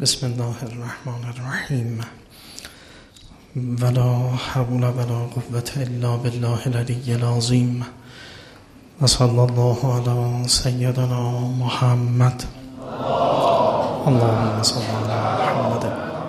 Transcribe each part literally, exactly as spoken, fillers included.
بسم الله الرحمن الرحیم ولا حول ولا قوة الا بالله العلی العظیم و صلی الله علی سیدنا محمد. اللهم صل علی محمد.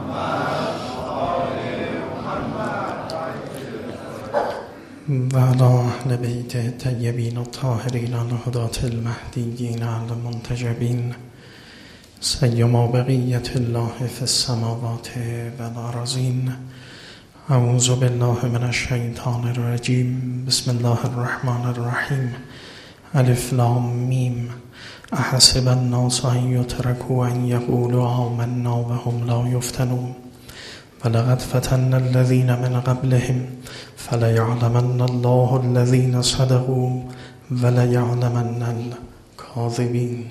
و علی اهل بیت الطیبین الطاهرین الهداة المهدیین المنتجبین سیما بقیت الله فی السماوات و الارضین. اعوذ بالله من الشیطان الرجیم. بسم الله الرحمن الرحیم. الف لام میم. احسب الناس ان یترکوا ان یقولوا آمنا وهم لا یفتنون ولقد فتنا الذین من قبلهم فلیعلمن الله الذین صدقوا ولیعلمن الکاذبین.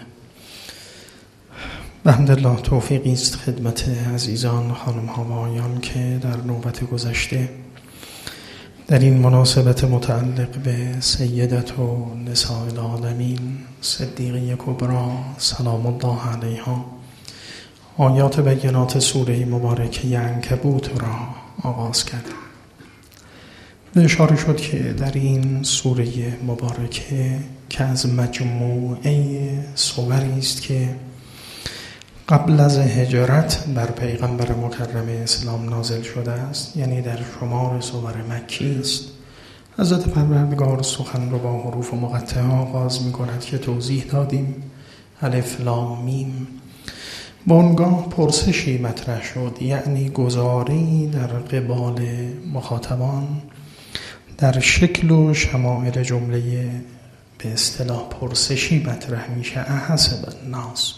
بحمدالله توفیقی است خدمت عزیزان خانم ها و آقایان که در نوبت گذشته در این مناسبت متعلق به سیدت و نساء العالمین صدیقه کبری سلام الله علیها آیات بینات سوره مبارکه عنکبوت را آغاز کردیم. به اشاره شد که در این سوره مبارکه که از مجموعه سوری است که قبل از هجرت بر پیغمبر مکرم اسلام نازل شده است، یعنی در شمار سور مکی است، حضرت پروردگار سخن رو با حروف مقطعه آغاز می کند که توضیح دادیم. الف لام میم. بنگاه پرسشی مطرح شد، یعنی گزاری در قبال مخاطبان در شکل و شمائل جمله به اصطلاح پرسشی مطرح میشه. احسب الناس،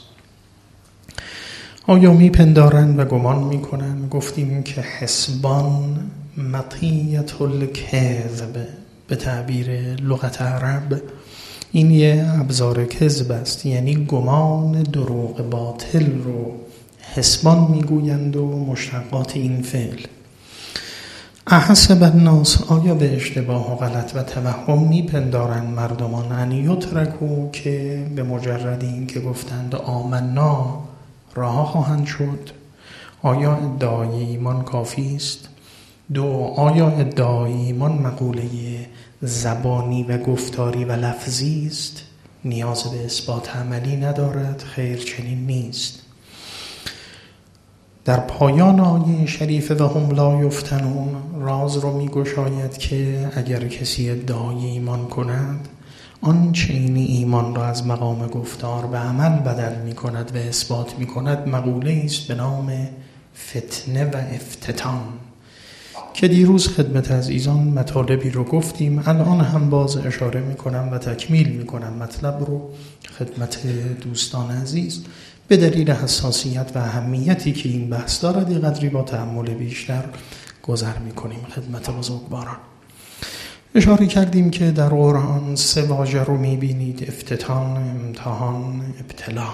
آیا میپندارند و گمان میکنند؟ گفتیم که حسبان مطیت الکذب به تعبیر لغت عرب این یه ابزار کذب است، یعنی گمان دروغ باطل رو حسبان میگویند و مشتقات این فعل. احسب الناس، آیا به اشتباه و غلط و توهم میپندارند مردمان ان یترکوا که به مجرد این که گفتند آمنا رها خواهند شد؟ آیا ادعای ایمان کافی است؟ دو، آیا ادعای ایمان مقوله زبانی و گفتاری و لفظی است؟ نیاز به اثبات عملی ندارد؟ خیر، چنین نیست. در پایان آیه شریف و هم لا یفتنون راز رو می گشاید که اگر کسی ادعای ایمان کند آنچه این ایمان را از مقام گفتار به عمل بدل می کند و اثبات می کند مقوله است به نام فتنه و افتتان که دیروز خدمت عزیزان مطالبی رو گفتیم. الان هم باز اشاره می کنم و تکمیل می کنم مطلب رو خدمت دوستان عزیز به دلیل حساسیت و اهمیتی که این بحث دارد یه قدری با تأمل بیشتر گذر می کنیم خدمت بزرگواران. اشاره کردیم که در قرآن سه واژه رو میبینید: افتتان، امتحان، ابتلا.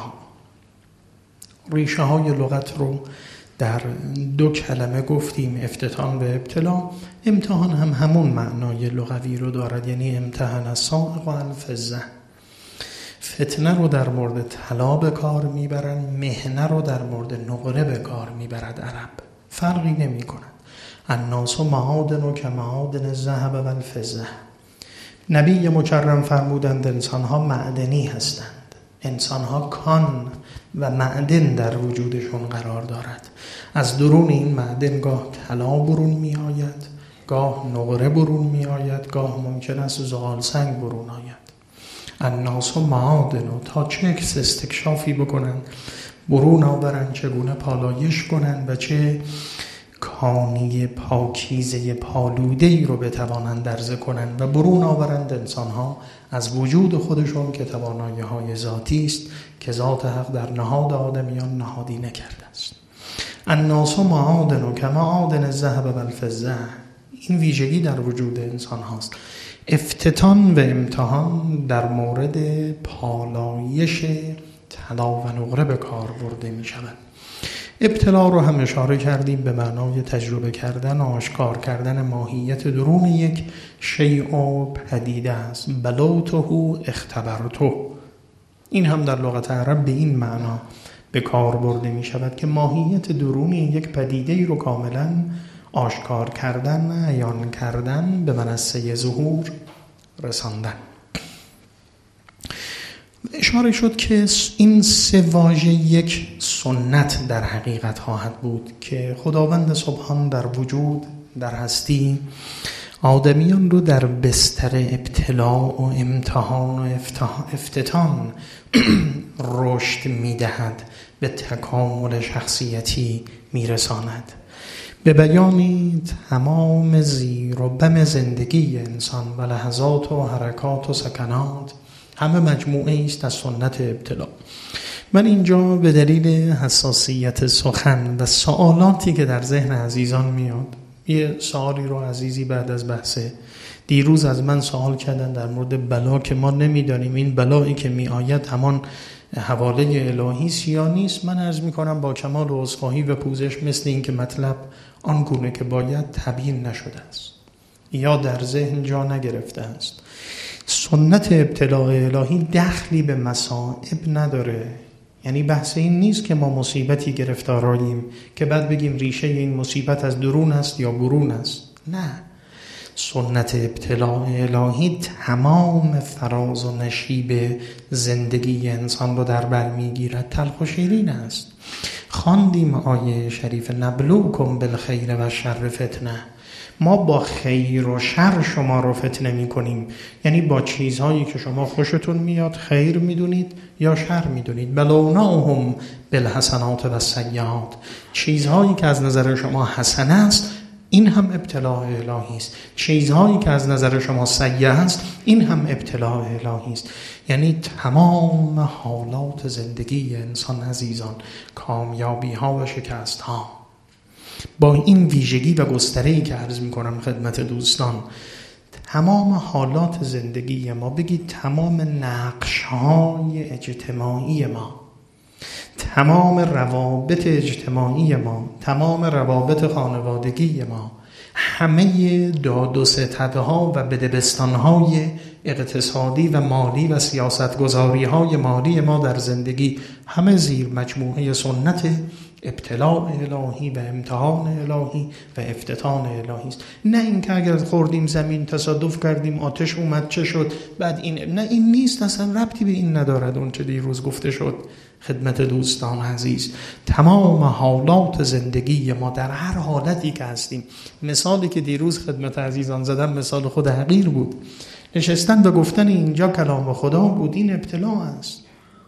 ریشه های لغت رو در دو کلمه گفتیم، افتتان و ابتلا. امتحان هم همون معنای لغوی رو دارد، یعنی امتحان السائق الفضة. فتنه رو در مورد طلا به کار میبرن، مهنه رو در مورد نقره به کار میبرد عرب. فرقی نمی کند. الناس معادن که معادن الذهب و الفضه. نبی مکرم فرمودند انسانها معدنی هستند، انسانها کان و معدن در وجودشون قرار دارد. از درون این معدن گاه طلا برون می آید، گاه نقره برون می آید، گاه ممکن است زغال سنگ برون آید. الناس معادن، تا چه استکشافی بکنند برون آورند، چگونه پالایش کنند و چه کانی پاکیزه پالوده‌ای رو بتوانند درزه کنند و برون آورند انسان‌ها از وجود خودشون که توانایی‌های ذاتی است که ذات حق در نهاد آدمیان نهادی نکرده است. الناس معادن که معادن الذهب و الفضة، این ویژگی در وجود انسان هاست. افتتان و امتحان در مورد پالایش طلا و نقره به کار برده می شود. ابتلا رو هم اشاره کردیم به معنای تجربه کردن و آشکار کردن ماهیت درون یک شیء و پدیده است. بلوته اختبرته، این هم در لغت عرب به این معنا به کار برده می شود که ماهیت درونی یک پدیده رو کاملا آشکار کردن، عیان کردن، به منصه ظهور رساندن. اشاره شد که این سه واژه یک سنت در حقیقت خواهد بود که خداوند سبحان در وجود، در هستی، آدمیان رو در بستر ابتلا و امتحان و افتتان رشد می‌دهد، به تکامل شخصیتی می‌رساند. به بیانی تمام زیر و بم زندگی انسان و لحظات و حرکات و سکنات همه مجموعه است از سنت ابتلا. من اینجا به دلیل حساسیت سخن و سوالاتی که در ذهن عزیزان میاد، یه سوالی رو عزیزی بعد از بحث دیروز از من سوال کردن در مورد بلا که ما نمیدانیم این بلایی که می آید همان حواله الهی است یا نیست. من عرض می کنم با کمال عذرخواهی و پوزش مثل این که مطلب آنگونه که باید تبیین نشده است یا در ذهن جا نگرفته است. سنت ابتلاء الهی دخلی به مصائب نداره. یعنی بحث این نیست که ما مصیبتی گرفتاراییم که بعد بگیم ریشه این مصیبت از درون است یا برون است. نه، سنت ابتلاء الهی تمام فراز و نشیب زندگی انسان رو در بر میگیرد. تلخ و شیرین است. خواندیم آیه شریف نبلوکم بالخیر و شر فتنه. ما با خیر و شر شما رو فتنه می کنیم، یعنی با چیزهایی که شما خوشتون میاد خیر میدونید یا شر میدونید. بلوناهم بالحسنات و السیئات، چیزهایی که از نظر شما حسن است این هم ابتلاء الهی است، چیزهایی که از نظر شما سیئ است این هم ابتلاء الهی است. یعنی تمام حالات زندگی انسان عزیزان، کامیابی ها و شکست ها، با این ویژگی و گستره‌ای که عرض می‌کنم خدمت دوستان، تمام حالات زندگی ما، بگید تمام نقش‌های اجتماعی ما، تمام روابط اجتماعی ما، تمام روابط خانوادگی ما، همه داد و ستدها و بدبستان‌های اقتصادی و مالی و سیاستگذاری‌های مالی ما در زندگی، همه زیر مجموعه سنت ابتلاء الهی و امتحان الهی و افتتان الهی است. نه اینکه اگر خوردیم زمین تصادف کردیم آتش اومد چه شد بعد این، نه این نیست، اصلا ربطی به این ندارد. اون چه دیروز گفته شد خدمت دوستان عزیز، تمام حالات زندگی ما در هر حالتی که هستیم، مثالی که دیروز خدمت عزیزان زدم مثال خود حقیر بود، نشستن و گفتن اینجا کلام خدا بود، این ابتلاء است.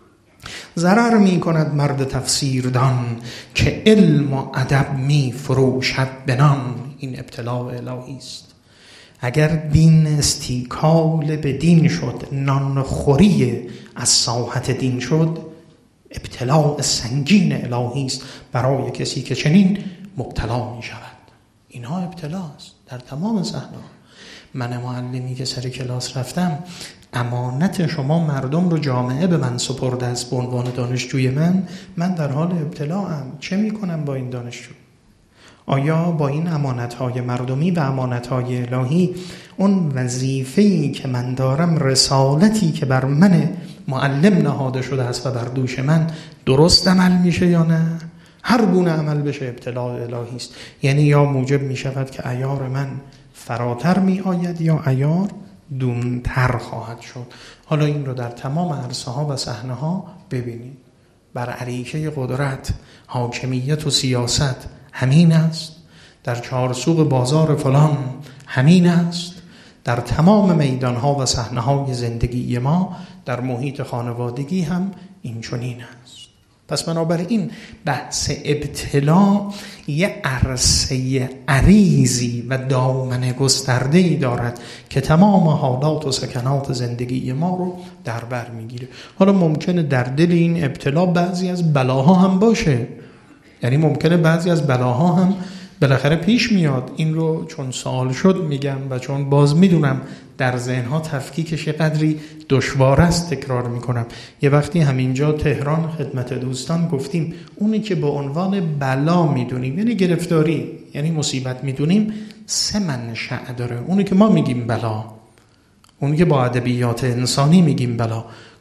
ضرر می کند مرد تفسیردان که علم و ادب می فروشد بنان، این ابتلاء الهی است. اگر دین استیکال به دین شد، نان خوری از ساحت دین شد، ابتلاء سنگین الهی است برای کسی که چنین مبتلا می شود. اینها ابتلاء است در تمام صحنه. من معلمی که سر کلاس رفتم، امانت شما مردم رو جامعه به من سپرده است به عنوان دانشجوی من، من در حال ابتلاام. چه می کنم با این دانشجو؟ آیا با این امانت‌های مردمی و امانت‌های الهی اون وظیفه‌ای که من دارم، رسالتی که بر من معلم نهاده شده است و بر دوش من، درست عمل میشه یا نه؟ هر گونه عمل بشه ابتلاء الهی است. یعنی یا موجب می شود که عیار من فراتر می آید یا عیار دونتر خواهد شد. حالا این رو در تمام عرصه ها و صحنه ها ببینید. بر عریشه قدرت، حاکمیت و سیاست همین است، در چهارسوق بازار فلان همین است، در تمام میدان ها و صحنه های زندگی ما، در محیط خانوادگی هم این چنین است. پس بنابراین بحث ابتلا یه عرصه عریضی و دامن گسترده‌ای دارد که تمام حالات و سکنات زندگی ما رو در بر میگیره. حالا ممکنه در دل این ابتلا بعضی از بلاها هم باشه، یعنی ممکنه بعضی از بلاها هم بالاخره پیش میاد. این رو چون سوال شد میگم و چون باز میدونم در ذهنها تفکیکش قدری دشوار است تکرار میکنم. یه وقتی همینجا تهران خدمت دوستان گفتیم اونی که به عنوان بلا میدونیم، یعنی گرفتاری، یعنی مصیبت میدونیم، سه منشأ داره. اونی که ما میگیم بلا، اونی که با ادبیات انسانی میگیم بلا،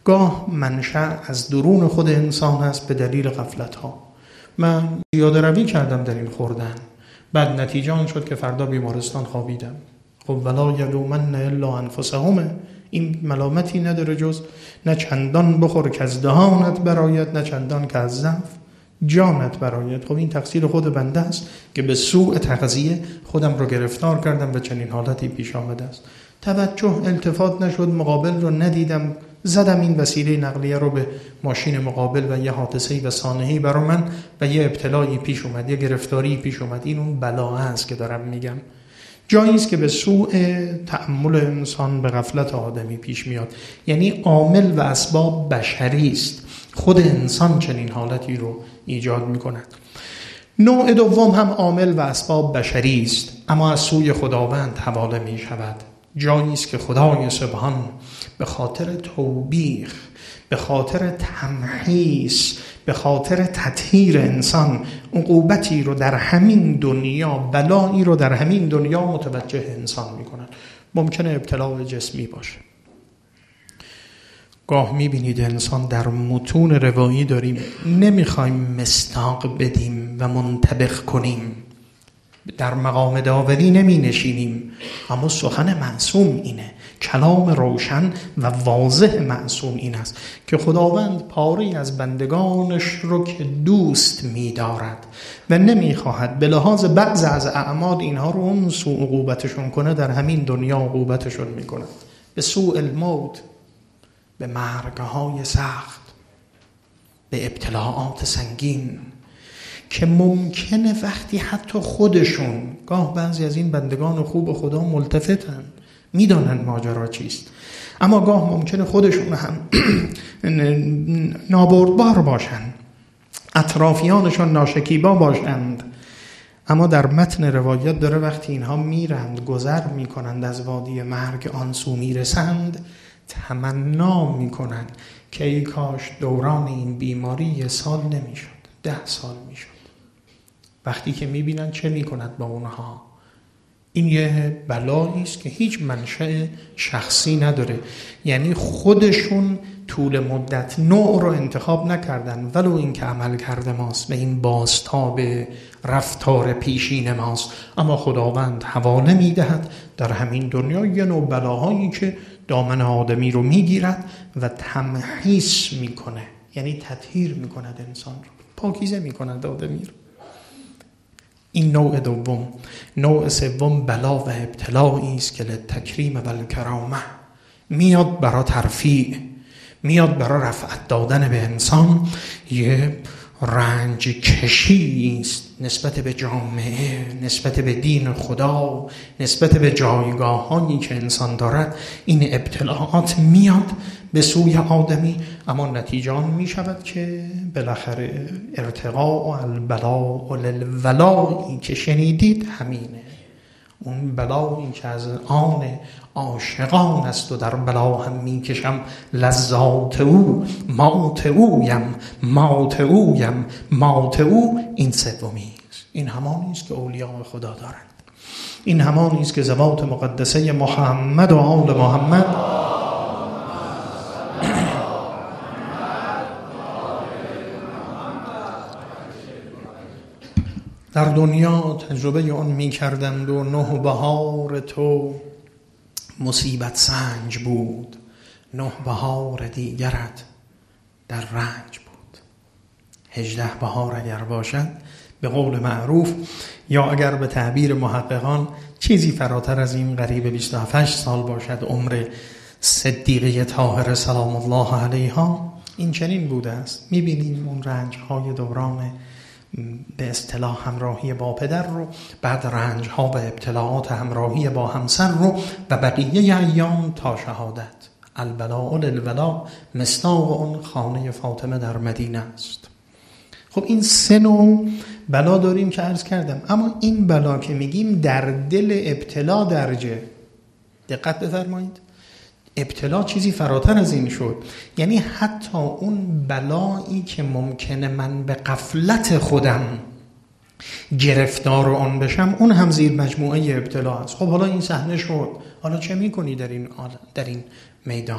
گاه منشأ از درون خود انسان است به دلیل غفلت‌ها. من زیاده روی کردم در این خوردن، بعد نتیجه آن شد که فردا بیمارستان خوابیدم. خب ولا یلومن الا انفسهم، این ملامتی نداره جز نه چندان بخور که از دهانت برآید، نه چندان که از ضعف جانت برآید. خب این تقصیر خود بنده است که به سوء تغذیه خودم رو گرفتار کردم و چنین حالتی پیش آمده است. توجه التفات نشد، مقابل رو ندیدم، زدم این وسیله نقلیه رو به ماشین مقابل و یه حادثه‌ای و صحنه‌ای برای من و یه ابتلایی پیش اومد، یه گرفتاری پیش اومد. این اون بلا است که دارم میگم. جایی است که به سوء تأمل انسان به غفلت آدمی پیش میاد. یعنی عامل و اسباب بشری است، خود انسان چنین حالتی رو ایجاد میکند. نوع دوم هم عامل و اسباب بشری است، اما از سوی خداوند حواله می شود. جایی است که خدای سبحان به خاطر توبیخ، به خاطر تمحیص، به خاطر تطهیر انسان عقوبتی رو در همین دنیا، بلایی رو در همین دنیا متوجه انسان می کند. ممکنه ابتلا جسمی باشه. گاه میبینید انسان در متون روایی داریم، نمیخوایم مصداق بدیم و منطبق کنیم، در مقام داوری نمی نشینیم، اما سخن معصوم اینه، کلام روشن و واضح معصوم این است که خداوند پاری از بندگانش رو که دوست می دارد و نمی خواهد به لحاظ بعض از اعمال اینها رو اون سوء عقوبتشون کنه، در همین دنیا عقوبتشون می کند به سوء الموت، به مرگهای سخت، به ابتلاعات سنگین که ممکنه وقتی حتی خودشون، گاه بعضی از این بندگان خوب خدا ملتفتن، میدانن ماجرا چیست، اما گاه ممکنه خودشون هم نابردبار باشن، اطرافیانشون ناشکیبا باشند، اما در متن روایت داره وقتی اینها میرند، گذر میکنند از وادی مرگ، آن سو میرسند، تمنا میکنند که ای کاش دوران این بیماری یه سال نمیشد، ده سال میشد. وقتی که میبینن چه میکند با اونها. این یه بلایی است که هیچ منشأ شخصی نداره، یعنی خودشون طول مدت نوع رو انتخاب نکردن، ولو این که عمل کرده ماست و این بازتاب رفتار پیشین ماست، اما خداوند حواله میدهد در همین دنیا یه نوع بلاهایی که دامن آدمی رو میگیرد و تمحیص میکنه، یعنی تطهیر میکند انسان رو، پاکیزه میکند آدمی رو. این نوع دوم. نوع سوم بلا و ابتلایی است که للتکریم و الکرامه، میاد برای ترفیع، میاد برای رفعت دادن به انسان، یه رنج کشی است نسبت به جامعه، نسبت به دین خدا، نسبت به جایگاه هایی که انسان دارد. این ابتلاعات میاد به سوی آدمی، اما نتیجه آن می شود که بالاخره ارتقاء البلاء للولایی که شنیدید همینه، اون بلایی که از آن عاشقان است و در بلا هم می کشم لذات او، مات اویم، مات اویم، مات او. این سومی است. این همانی است که اولیاء خدا دارند، این همانی است که ذوات مقدسه محمد و آل محمد در دنیا تجربه اون می کردند و نه بهار تو مصیبت سنج بود، نه بهار دیگرت در رنج بود. هجده بهار اگر باشد به قول معروف، یا اگر به تعبیر محققان چیزی فراتر از این قریب بیست و هفت سال باشد عمر صدیقه طاهره سلام الله علیها، این چنین بوده است. میبینیم اون رنج‌های دوران به اصطلاح همراهی با پدر رو، بعد رنج‌ها و ابتلاعات همراهی با همسر رو، و بقیه ایام تا شهادت. البلاء للولا، مصداق اون خانه فاطمه در مدینه است. خب این سه نوع بلا داریم که عرض کردم، اما این بلا که میگیم در دل ابتلا درجه، دقت بفرمایید، ابتلا چیزی فراتر از این شد. یعنی حتی اون بلایی که ممکنه من به غفلت خودم گرفتار آن بشم، اون هم زیر مجموعه ابتلا است. خب حالا این صحنه شد، حالا چه میکنی در این در این میدان؟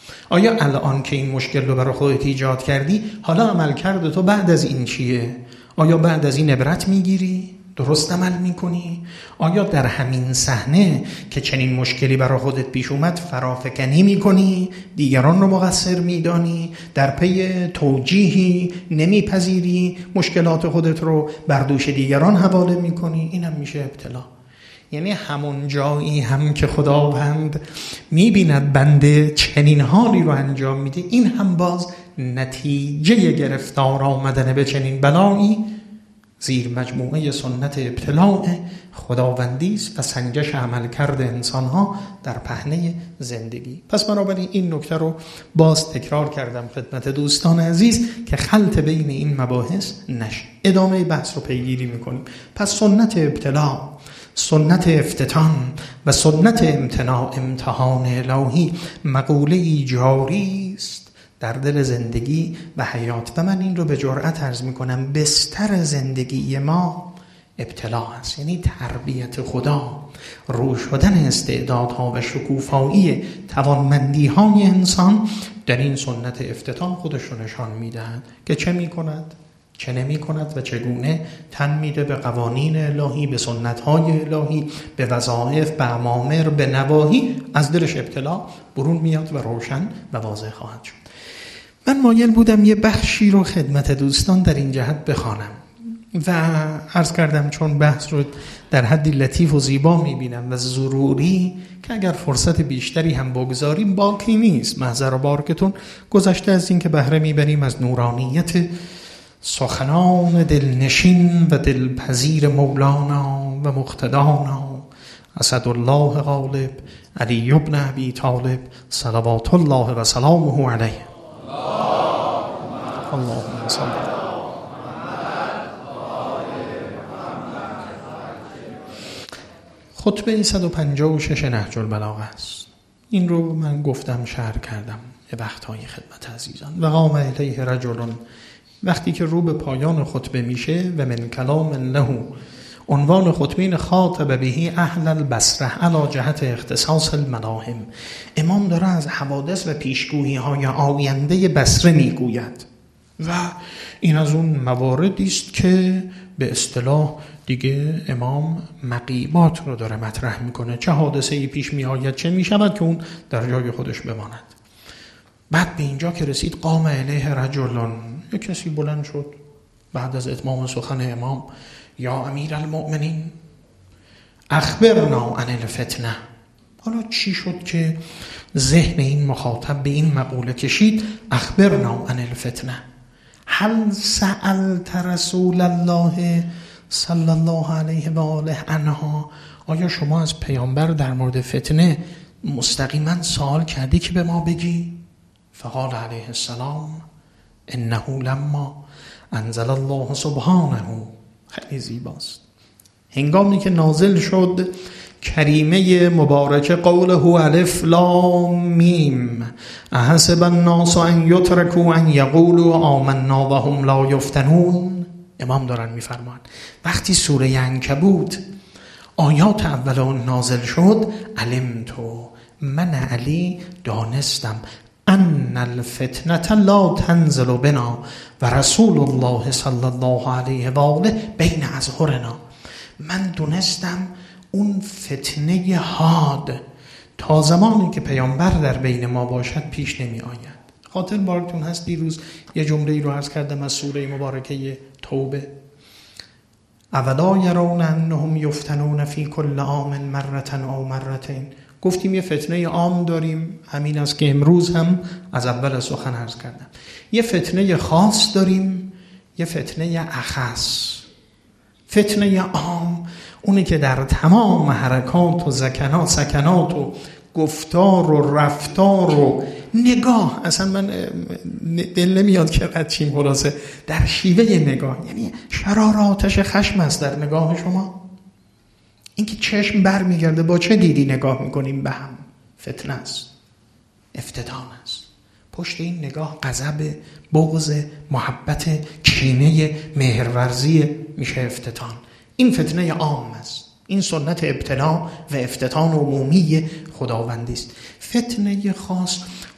آیا الان که این مشکل رو برای خودت ایجاد کردی، حالا عمل کرده تو بعد از این چیه؟ آیا بعد از این عبرت میگیری؟ درست عمل میکنی؟ آیا در همین صحنه که چنین مشکلی برای خودت پیش اومد فرافکنی میکنی؟ دیگران رو مقصر میدانی؟ در پی توجیهی نمیپذیری؟ مشکلات خودت رو بر دوش دیگران حواله میکنی؟ این هم میشه ابتلا. یعنی همون جایی هم که خداوند میبیند بنده چنین حالی رو انجام میده، این هم باز نتیجه گرفتار آمدن به چنین بلایی زیر مجموعه سنت ابتلاء خداوندی است و سنجش عمل کرده انسانها در پهنه زندگی. پس بنابراین این نکته رو باز تکرار کردم خدمت دوستان عزیز که خلط بین این مباحث نشه. ادامه بحث رو پیگیری میکنیم. پس سنت ابتلاء، سنت افتتان و سنت امتناع، امتحان الهی، مقوله جاری است در دل زندگی و حیات. و من این رو به جرأت عرض میکنم، بستر زندگی ما ابتلا است. یعنی تربیت خدا، روش شدن استعدادها و شکوفایی توانمندی های انسان در این سنت افتتان خودش رو نشان میدهد که چه میکند، چه نمی کند و چگونه تن میده به قوانین الهی، به سنت های الهی، به وظایف، به اوامر، به نواهی. از دلش ابتلا برون میاد و روشن و واضح خواهد شد. من مایل بودم یه بخشی رو خدمت دوستان در این جهت بخوانم و عرض کردم چون بحث رو در حدی لطیف و زیبا میبینم و ضروری که اگر فرصت بیشتری هم بگذاریم باقی نیست. محضر و بارکتون گذشته از این که بهره میبریم از نورانیت سخنان دلنشین و دلپذیر مولانا و مقتدانا اسدالله غالب علی بن ابی طالب صلوات الله و سلامه علیه. اللهم صل. خطبه صد و پنجاه و شش نهج البلاغه است. این رو من گفتم شرح کردم یه وقت‌های خدمت عزیزان. و قام الیه رجل، وقتی که رو به پایان خطبه میشه و من کلام له، عنوان خطبه خاطب بهی اهل البصره علی جهت اختصاص الملاهم. امام داره از حوادث و پیشگویی های آینده بصره میگوید و این از اون مواردی است که به اصطلاح دیگه امام مقیمات رو داره مطرح میکنه، چه حادثه‌ای پیش میآید، چه میشود که اون در جای خودش بماند. بعد به اینجا که رسید قام الیه رجل، یک کسی بلند شد بعد از اتمام سخن امام، یا امیر المؤمنین اخبرنا عن الفتنه. حالا چی شد که ذهن این مخاطب به این مقوله کشید اخبرنا عن الفتنه؟ هل سألت رسول الله صلی الله علیه و آله عنها؟ آیا شما از پیامبر در مورد فتنه مستقیما سوال کردی که به ما بگی؟ فقال علیه السلام انه لما انزل الله سبحانه، خیلی زیباست، هنگامی که نازل شد کریمه مبارکه قوله الف لام میم احسب الناس ان یترکوا ان یقولوا آمنا وهم لا یفتنون. امام دارن میفرمان وقتی سوره عنکبوت آیات اول اون نازل شد، علمتو، من علی دانستم، ان الفتنه لا تنزل بنا و رسول الله صلی الله علیه و آله بین اظهرنا. من دونستم اون فتنه حاد تا زمانی که پیامبر در بین ما باشد پیش نمی آید. خاطر بارتون هست دیروز یه جمله‌ای رو عرض کردم از سوره مبارکه توبه، اولا یرون انهم یفتنون فی کل عام مرة او مرتين. گفتیم یه فتنه عام داریم، همین است که امروز هم از اول سخن عرض کردم. یه فتنه خاص داریم، یه فتنه اخص. فتنه عام اونی که در تمام حرکات و سکنات سکنات و گفتار و رفتار و نگاه، اصلا من دل نمیاد که قد چیم، خلاصه در شیوه نگاه، یعنی شرار آتش خشم است در نگاه شما. اینکه چشم بر میگرده با چه دیدی نگاه میکنیم به هم، فتنه است، افتتان است. پشت این نگاه غضب، بغض، محبت، کینه، مهرورزی میشه افتتان. این فتنه عام است. این سنت ابتلا و افتتان عمومی خداوندی است. فتنه خاص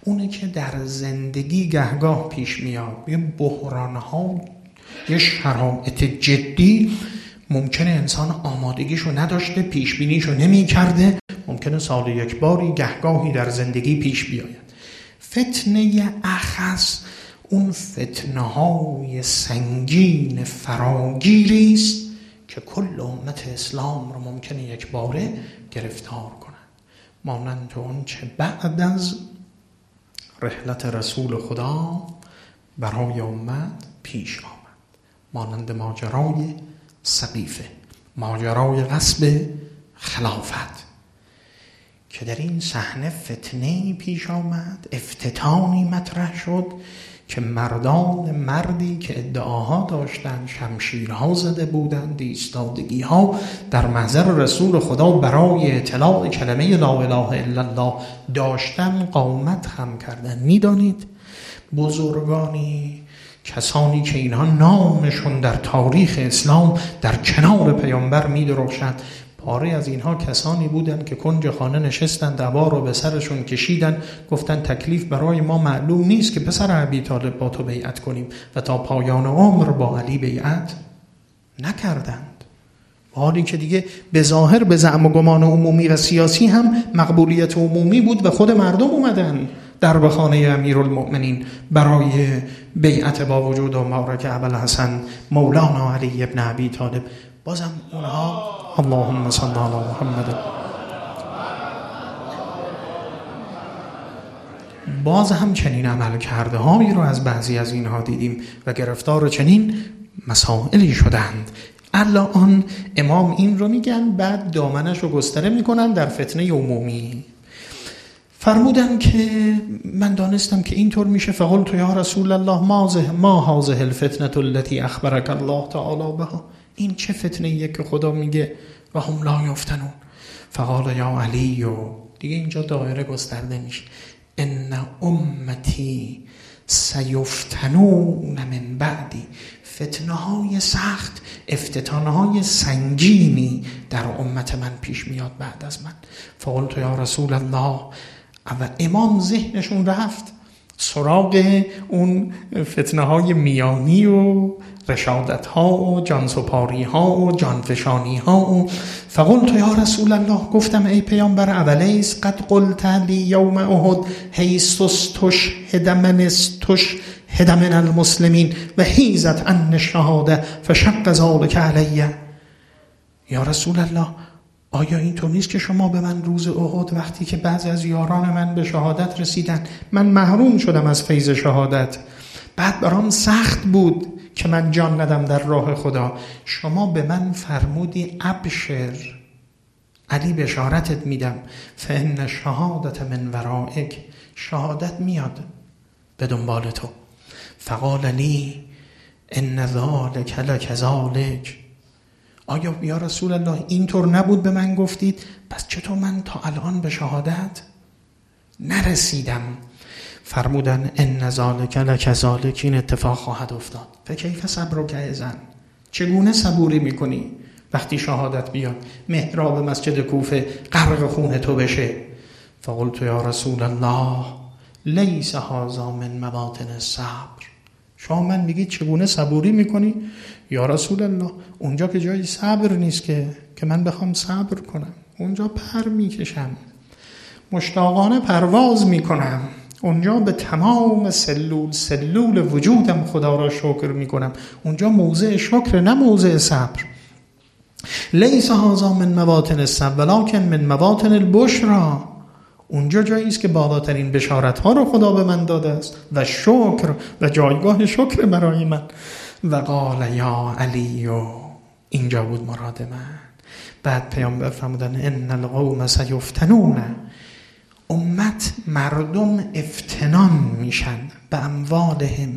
اونه که در زندگی گهگاه پیش میاد. یه بحران‌ها، یه شرایط جدی ممکنه انسان آمادگیشو نداشته، پیشبینیشو نمی کرده، ممکنه سال یک باری گهگاهی در زندگی پیش بیاید. فتنه اخذ اون فتنه های سنگین فراگیری است که کل امت اسلام رو ممکنه یک باره گرفتار کنند، مانند اون چه بعد از رحلت رسول خدا برای امت پیش آمد، مانند ماجرای سقیفه، ماجرای غصب خلافت، که در این صحنه فتنه‌ای پیش آمد، افتتانی مطرح شد که مردان مردی که ادعاها داشتند، شمشیرها زده بودند، ایستادگی‌ها در محضر رسول خدا برای اطلاع کلمه لا اله الا الله داشتن، قامت خم کردن. میدانید بزرگانی، کسانی که اینها نامشون در تاریخ اسلام در کنار پیامبر می‌درخشد، پاره از اینها کسانی بودند که کنج خانه نشستند، عبا رو به سرشون کشیدن، گفتن تکلیف برای ما معلوم نیست که پسر ابی طالب با تو بیعت کنیم، و تا پایان عمر با علی بیعت نکردند، حالی که دیگه به ظاهر به زعم و گمان عمومی و سیاسی هم مقبولیت عمومی بود و خود مردم اومدن در به خانه امیرالمؤمنین برای بیعت با وجود و مبارک ابوالحسن مولانا علی ابن ابی طالب. بازم اونها اللهم صل علی محمد، باز هم چنین عمل کرده هایی رو از بعضی از اینها دیدیم و گرفتار چنین مسائلی شدند. الان امام این رو میگن، بعد دامنش رو گستره میکنن در فتنه عمومی. فرمودن که من دانستم که اینطور میشه، فقلت یا رسول الله ما ما هذه الفتنه التي اخبرك الله تعالی بها، این چه فتنه ایه که خدا میگه و هم لا یفتنون؟ فقال یا علی، و دیگه اینجا دایره گسترده میشه، ان امتی سیفتنون من بعدی، فتنه های سخت، افتتانه های سنگینی در امت من پیش میاد بعد از من. فقلت یا رسول الله، و امام ذهنشون رفت سراغ اون فتنه های میانی و رشادت ها و جانسپاری ها و جانفشانی ها و فقلت یا رسول الله، گفتم ای پیامبر، اولیس قد قلت لی یوم احد حیث استشهد من استشهد من المسلمین و حیزت عن الشهاده فشق ذلک علی. یا رسول الله، آیا این تو نیست که شما به من روز احد وقتی که بعضی از یاران من به شهادت رسیدن، من محروم شدم از فیض شهادت، بعد برام سخت بود که من جان ندم در راه خدا، شما به من فرمودی ابشر، علی بشارتت میدم، فان شهادت من ورائک، شهادت میاد به دنبال تو. فقال لی ان ذلک لکذالک، آیا یا رسول الله اینطور نبود به من گفتید؟ پس چطور من تا الان به شهادت نرسیدم؟ فرمودن ان ذلک لکذالک، این اتفاق خواهد افتاد. فکیف صبرک اذن، چگونه صبوری میکنی وقتی شهادت بیاد، محراب مسجد کوفه غرق خون تو بشه؟ فقلت یا رسول الله لیس هذا من مواطن الصبر، شما من میگید چگونه صبوری میکنی؟ یا رسول الله، اونجا که جای صبر نیست که که من بخوام صبر کنم، اونجا پر میکشم، مشتاقانه پرواز میکنم، اونجا به تمام سلول سلول وجودم خدا را شکر میکنم، اونجا موضع شکر نه موضع صبر. لیس هذا من مواطن الصبر ولکن من مواطن البشرى، اونجا جایی است که بالاترین بشارت ها رو خدا به من داده است و شکر و جایگاه شکر برای من. و قال یا علی، اینجا بود مراد من. بعد پیامبر فرمودن ان القوم سیفتنون، امت مردم افتنان میشن به اموالهم،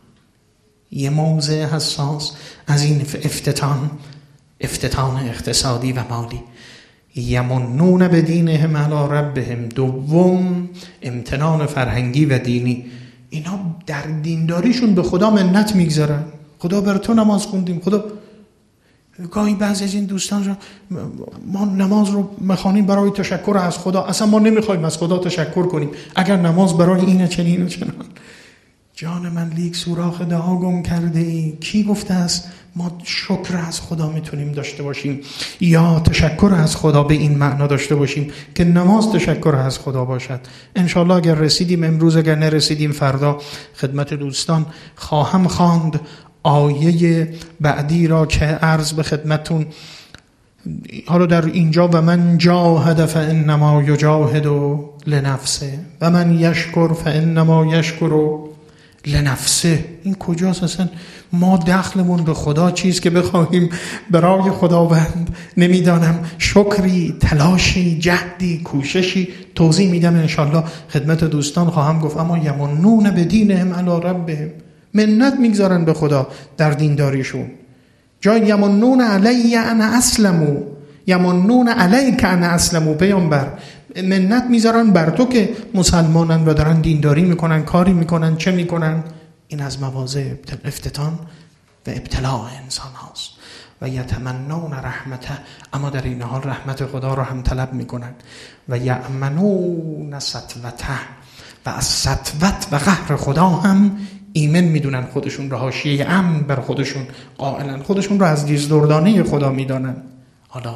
یه موضع حساس از این افتتان، افتتان اقتصادی و مالی. یمنون به دینهم علی ربهم، دوم امتنان فرهنگی و دینی، اینا در دینداریشون به خدا منت میگذارن، خدا بر تو نماز خوندیم، خدا گاهی بعضی از این دوستان رو ما نماز رو میخوانیم برای تشکر از خدا، اصلا ما نمیخوایم از خدا تشکر کنیم، اگر نماز برای اینه چنین و چنان. جان من لیک سوراخ دعا گم کرده ای. کی گفته است ما شکر از خدا میتونیم داشته باشیم یا تشکر از خدا به این معنا داشته باشیم که نماز تشکر از خدا باشد؟ انشالله اگر رسیدیم امروز، اگر نرسیدیم فردا خدمت دوستان خواهم خواند آیه بعدی را که عرض به خدمتون. حالا در اینجا و من جاهد فانما یجاهد لنفسه و من یشکر فانما یشکر لنفسه. این کجاست اصلا؟ ما دخلمون به خدا چیست که بخواهیم برای خداوند نمیدانم شکری، تلاشی، جهدی، کوششی توضیح میدم انشالله خدمت دوستان خواهم گفت. اما یمنون به دینهم علی ربهم، منت میگذارن به خدا در دینداریشون. جای یمنون علی ان اسلموا، یمنون علیک ان اسلموا، پیامبر منت میذارن بر تو که مسلمانن و دارن دینداری میکنن، کاری میکنن. چه میکنن؟ این از مواضع افتتان و ابتلاع انسان هاست. و یتمنون رحمته، اما در این حال رحمت خدا رو هم طلب میکنن. و یأمنون سطوته، و از سطوت و قهر خدا هم ایمن میدونن خودشون رو، حاشیه امن بر خودشون قائلن، خودشون رو از دیز دردانه خدا میدانن. حالا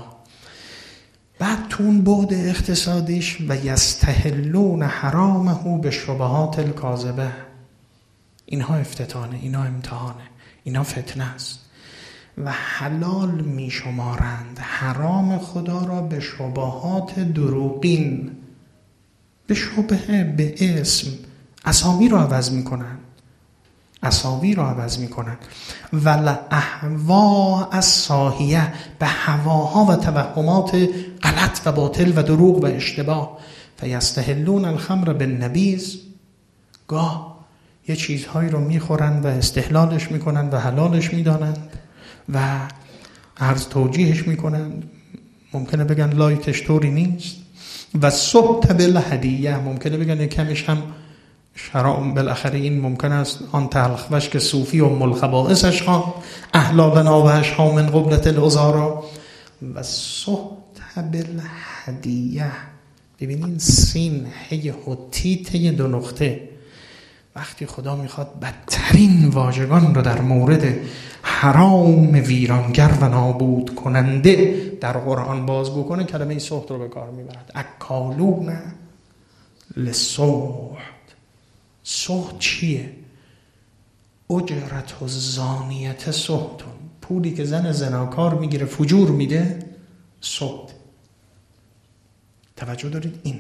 بعد تو اون بعد اقتصادیش و یستحلون حرامه به شبهات الکاذبه، اینها افتتانه، اینها امتحانه، اینها فتنه است. و حلال می شمارند حرام خدا را به شبهات دروغین، به شبهه، به اسم، اسامی رو عوض می کنند، اسامی رو عوض می کنند. ول اهوا الساهیه، به هواها و توهمات غلط و باطل و دروغ و اشتباه. فیستحلون الخمر بالنبیذ، گاه یه چیزهایی رو میخورند و استحلالش میکنند و حلالش میدانند و عرض توجیهش میکنند. ممکنه بگن لایتش طوری نیست. و صحت بالهدیه، ممکنه بگن کمش هم شرام، بالاخره این ممکن است آن تلخوش که صوفی و ملخبائسش خان احلالنا و اشها من قبلت الازارا. و صحت بالهدیه، ببینین سین هی حتی ته دو نقطه. وقتی خدا میخواد بدترین واژگان رو در مورد حرام ویرانگر و نابود کننده در قرآن بازگو کنه، کلمه سحت رو به کار میبرد. اکالون لسحت. سحت چیه؟ اجرت و زانیت سحتون، پولی که زن زناکار میگیره فجور میده، سحت. توجه دارید؟ این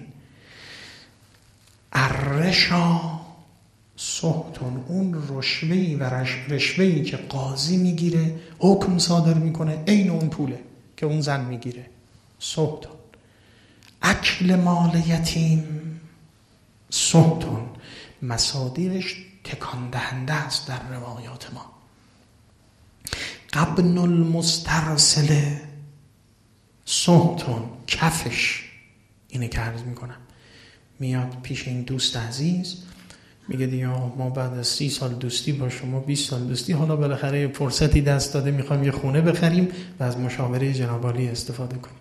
الرشا سحتون، اون رشوهی و رشوهی که قاضی میگیره حکم صادر میکنه عین اون پوله که اون زن میگیره، سحتون. اکل مال یتیم، سحتون. مصادیرش تکان دهنده است در روایات ما. قبن المسترسل، سحتون. کفش، اینه که عرض میکنم. میاد پیش این دوست عزیز میگه دیگه ما بعد از سی سال دوستی با شما، بیست سال دوستی، حالا بالاخره فرصتی دست داده میخوایم یه خونه بخریم و از مشاوره جناب عالی استفاده کنیم.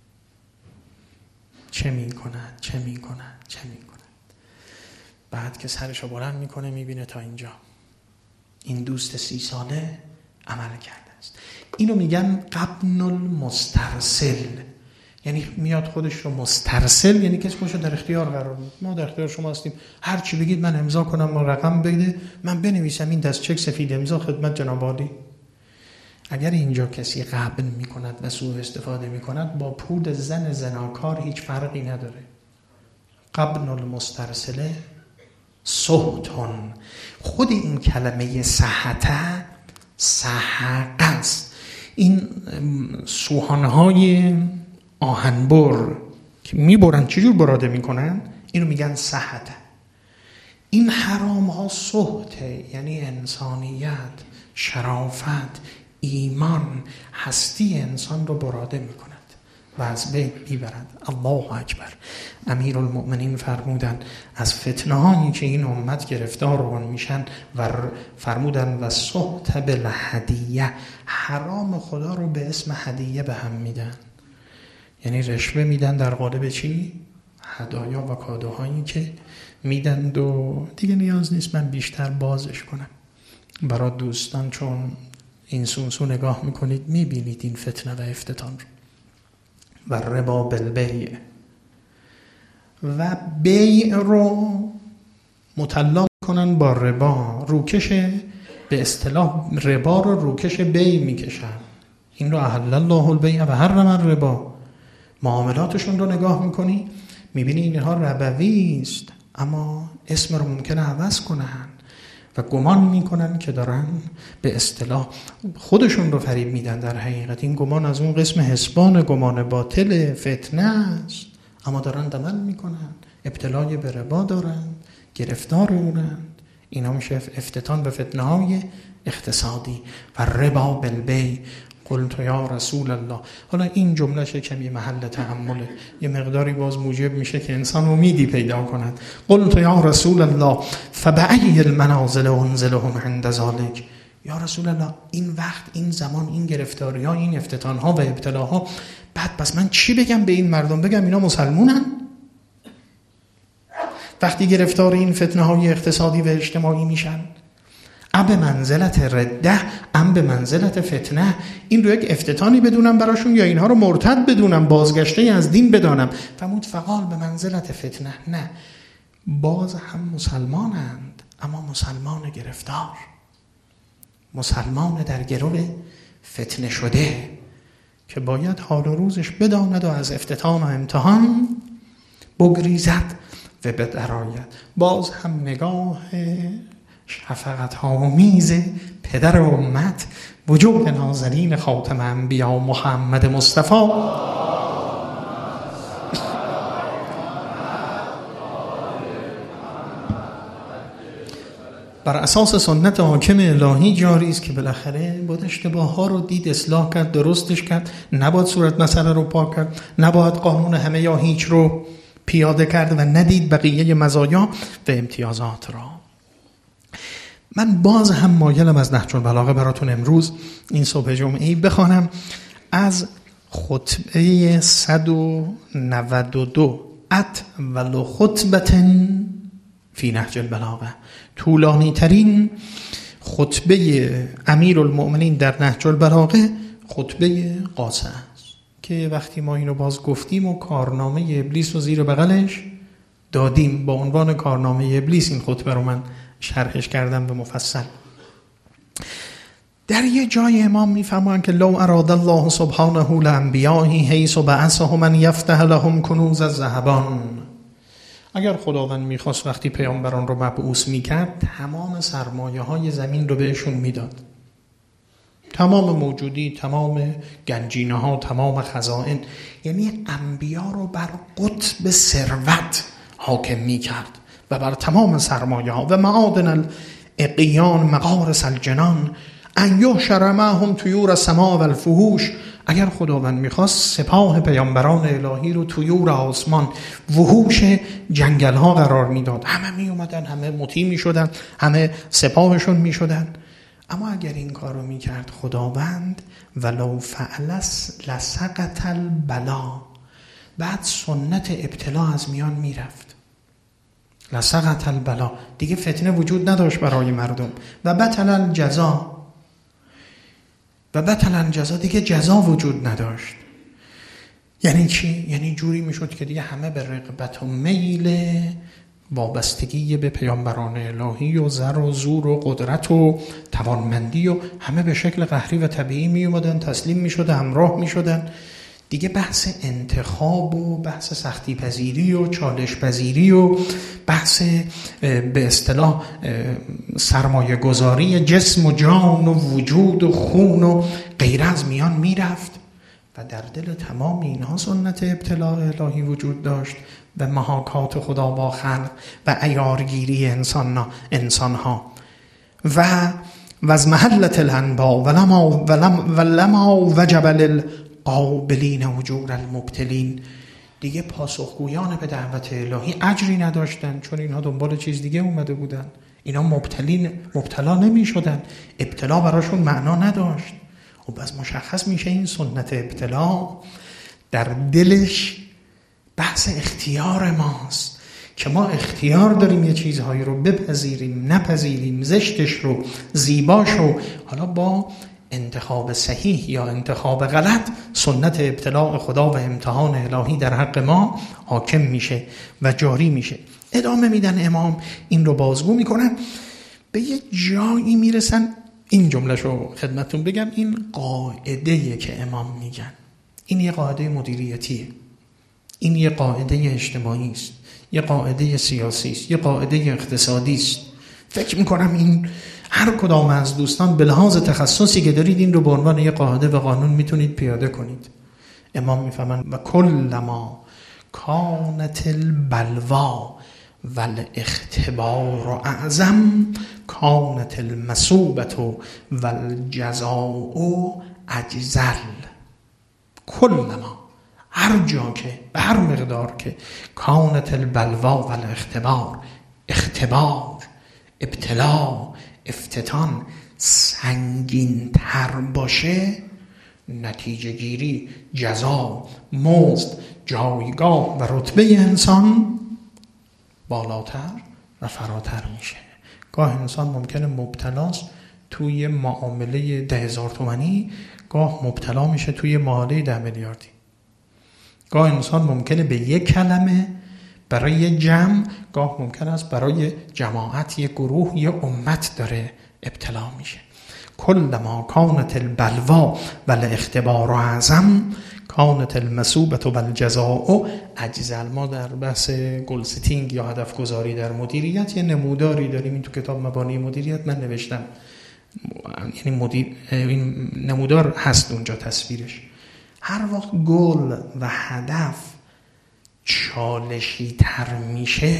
چه میکنند چه میکنند چه میکنند بعد که سرشو بلند میکنه میبینه تا اینجا این دوست سی ساله عمل کرده است. اینو میگن قبن المسترسل، یعنی میاد خودش رو مسترسل، یعنی کسی خودش رو در اختیار قرار میده. ما در اختیار شما هستیم، هر چی بگید من امضا کنم، ما رقم بده، من بنویسم این دست چک سفید امضا خدمت جناب عالی. اگر اینجا کسی قبن میکند و سوء استفاده میکند، با پول زن زناکار هیچ فرقی نداره. قبن المسترسله سحتون. خود این کلمه سحته سحق است. این سوهانهای آهنبر که میبرن چجور براده میکنن، اینو میگن سحته. این حرام ها سحته، یعنی انسانیت، شرافت، ایمان، هستی انسان رو براده میکند و از بین میبرد. الله اکبر. امیرالمؤمنین فرمودن از فتنه هایی که این امت گرفتار اون میشن و فرمودن و سحت بالهدیه، حرام خدا رو به اسم هدیه به هم میدن. یعنی رشوه میدن در قالب چی؟ هدایا و کادوهایی که میدن. و دیگه نیاز نیست من بیشتر بازش کنم برای دوستان، چون این سونسو نگاه میکنید میبینید این فتنه و افتتان رو. و ربا بالبیع، و بیع رو مطلع کنن با ربا. روکش به اصطلاح ربا رو روکش بیع میکشن. این رو احل الله البیع و حرم الربا. معاملاتشون رو نگاه میکنی میبینی اینها ربوی است، اما اسم رو ممکنه عوض کنن و گمان میکنن که دارن به اصطلاح خودشون رو فریب میدن. در حقیقت این گمان از اون قسم حسبان گمان باطل فتنه است، اما دارن عمل میکنن، ابتلای به ربا دارن، گرفتار اونند. اینا میشه افتتان به فتنه های اقتصادی. و ربا بالبیع قلت یا رسول الله. حالا این جمله شه کمی محل تأمله، یه مقداری باز موجب میشه که انسان امیدی پیدا کند. قلت یا رسول الله فبأی المنازل انزلهم عند ذلک. یا رسول الله این وقت، این زمان، این گرفتاری ها، این افتتان ها و ابتلاها، بعد پس من چی بگم به این مردم؟ بگم اینا مسلمونن؟ وقتی گرفتار این فتنه های اقتصادی و اجتماعی میشن، ام به منزلت رده ام به منزلت فتنه، این رو یک افتتانی بدونم براشون یا اینها رو مرتد بدونم، بازگشته از دین بدانم؟ فرمود فقال به منزلت فتنه. نه، باز هم مسلمانند، اما مسلمان گرفتار، مسلمان در گرو فتنه شده که باید حال و روزش بداند و از افتتان و امتحان بگریزد و بدراید. باز هم نگاه شفقت آمیز پدر امت، وجود نازنین خاتم انبیا محمد مصطفی بر اساس سنت حاکم الهی جاری است که بالاخره باید اشتباه ها رو دید، اصلاح کرد، درستش کرد. نباید صورت مسئله رو پاک کرد، نباید قانون همه یا هیچ رو پیاده کرد و ندید بقیه مزایا و امتیازات را. من باز هم مایلم از نهج البلاغه براتون امروز این صبح جمعه‌ای بخوانم از خطبه صد و نود و دو ات ولو خطبتن فی نهج البلاغه. طولانی ترین خطبه امیرالمؤمنین در نهج البلاغه خطبه قاسه است که وقتی ما اینو باز گفتیم و کارنامه ابلیس رو زیر بغلش دادیم، با عنوان کارنامه ابلیس این خطبه رو من شرحش کردم به مفصل. در یه جای امام میفهمن که لو اراد الله سبحانه لانبیائه حیث بعثهم من یفتح لهم کنوز الذهبان. اگر خداوند میخواست وقتی پیامبران رو مبعوث میکرد تمام سرمایه های زمین رو بهشون میداد، تمام موجودی، تمام گنجینه ها، تمام خزائن، یعنی انبیا رو بر قطب ثروت حاکم میکرد و بر تمام سرمایه ها و معادن الاقیان مغارس الجنان ان یحشر معهم طیور السماء و الفحوش. اگر خداوند میخواست سپاه پیامبران الهی رو طیور آسمان، وحوش جنگل ها قرار میداد، همه می اومدن، همه مطیع میشدن، همه سپاهشون میشدن. اما اگر این کار رو میکرد خداوند ولو فعلس لسقط البلا، بعد سنت ابتلا از میان میرفت. لسقط البلا، دیگه فتنه وجود نداشت برای مردم. و بطل الجزا، و بطل الجزا، دیگه جزا وجود نداشت. یعنی چی؟ یعنی جوری میشد که دیگه همه به رغبت و میل وابستگی به پیامبران الهی و زر و زور و قدرت و توانمندی و همه به شکل قهری و طبیعی می اومدن، تسلیم می شدن، همراه می شدن. دیگه بحث انتخاب و بحث سختی پذیری و چالش پذیری و بحث به اصطلاح سرمایه گذاری جسم و جان و وجود و خون و غیره از میان می رفت و در دل تمام اینها سنت ابتلاء الهی وجود داشت و محاکات خدا با خلق و عیارگیری انسان انسانها و و از محلت الانبا ولما ولما ولما وجب قابلین اجور المبتلین، دیگه پاسخگویان به دعوت الهی اجری نداشتن، چون اینها دنبال چیز دیگه اومده بودن. اینا مبتلین مبتلا نمی شدن، ابتلا براشون معنا نداشت. و بس مشخص میشه این سنت ابتلا در دلش بحث اختیار ماست، که ما اختیار داریم یه چیزهایی رو بپذیریم، نپذیریم، زشتش رو، زیباش رو. حالا با انتخاب صحیح یا انتخاب غلط سنت ابتلاء خدا و امتحان الهی در حق ما حاکم میشه و جاری میشه. ادامه میدن امام، این رو بازگو میکنن، به یه جایی میرسن. این جملهشو خدمتتون بگم، این قاعده‌ای که امام میگن، این یه قاعده مدیریتیه، این یه قاعده اجتماعی است، یه قاعده سیاسی است، یه قاعده اقتصادی است. فکر میکنم این هر کدام از دوستان به لحاظ تخصصی که دارید این رو به عنوان یه قاعده و قانون میتونید پیاده کنید. امام میفهمن و کلما کانت البلوا والاختبار اعظم کانت المثوبة والجزاء اجزل. کلما، هر جا که، به هر مقدار که کانت البلوا والاختبار، اختبار، ابتلا، افتتان سنگین تر باشه، نتیجه گیری، جزا، مزد، جایگاه و رتبه انسان بالاتر و فراتر میشه. گاه انسان ممکنه مبتلاست توی معامله ده هزار تومانی، گاه مبتلا میشه توی معامله ده میلیاردی. گاه انسان ممکنه به یک کلمه برای جمع، گاه ممکن است برای جماعت، یک گروه، یک امت داره ابتلا میشه. کلما کانت البلوا والاختبار اعظم کانت المثوبة والجزاء اجزل. ما در بحث گل ستینگ یا هدف گذاری در مدیریت یه نموداری داریم، این تو کتاب مبانی مدیریت من نوشتم، یعنی مدیر، این نمودار هست اونجا تصویرش. هر وقت گل و هدف چالشی تر میشه،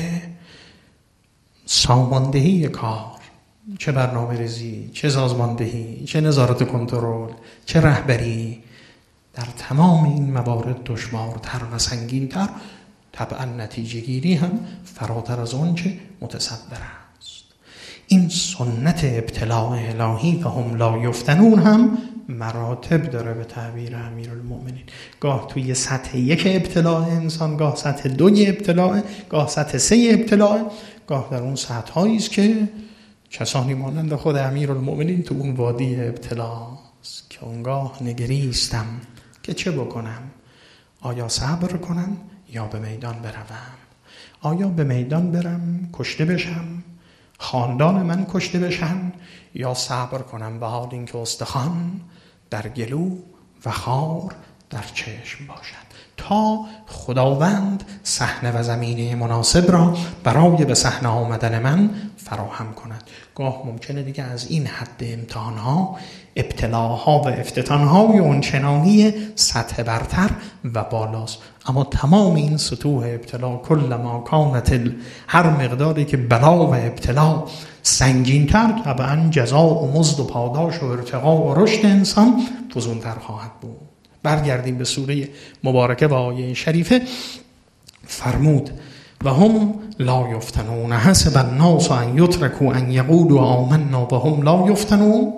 ساماندهی کار، چه برنامه ریزی، چه سازماندهی، چه نظارت کنترل، چه رهبری، در تمام این موارد دشوارتر و سنگین‌تر، طبعا نتیجه گیری هم فراتر از اون چه متصور است. این سنت ابتلاء الهی و هم لا یفتنون هم مراتب داره به تعبیر امیرالمؤمنین. گاه توی سطح یک ابتلاء انسان، گاه سطح دوی ابتلاء، گاه سطح سه ابتلاء، گاه در اون سطح هایی است که کسانی مانند خود امیرالمؤمنین تو اون وادی ابتلاست که اونگاه نگریستم که چه بکنم، آیا صبر کنم یا به میدان بروم، آیا به میدان برم کشته بشم، خاندان من کشته بشن، یا صبر کنم به حال اینکه استخوان در گلو و خار در چشم باشد، تا خداوند صحنه و زمینه مناسب را برای به صحنه آمدن من فراهم کند. گاه ممکنه دیگه از این حد امتحانها، ابتلاها و افتتانهای اونچنانی سطح برتر و بالاست. اما تمام این سطوح ابتلا، کل ما کانت، هر مقداری که بلا و ابتلا سنگین‌تر، طبعا جزا و مزد و پاداش و ارتقا و رشد انسان فزون‌تر خواهد بود. برگردیم به سوره مبارکه و آیه شریفه. فرمود و هم لا یفتنون حسب الناس ان یترکوا ان یقولوا آمنا و هم لا یفتنون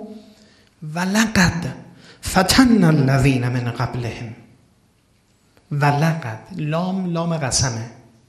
ولقد فتنا الذین من قبلهم. ولقد، لام لام قسمه،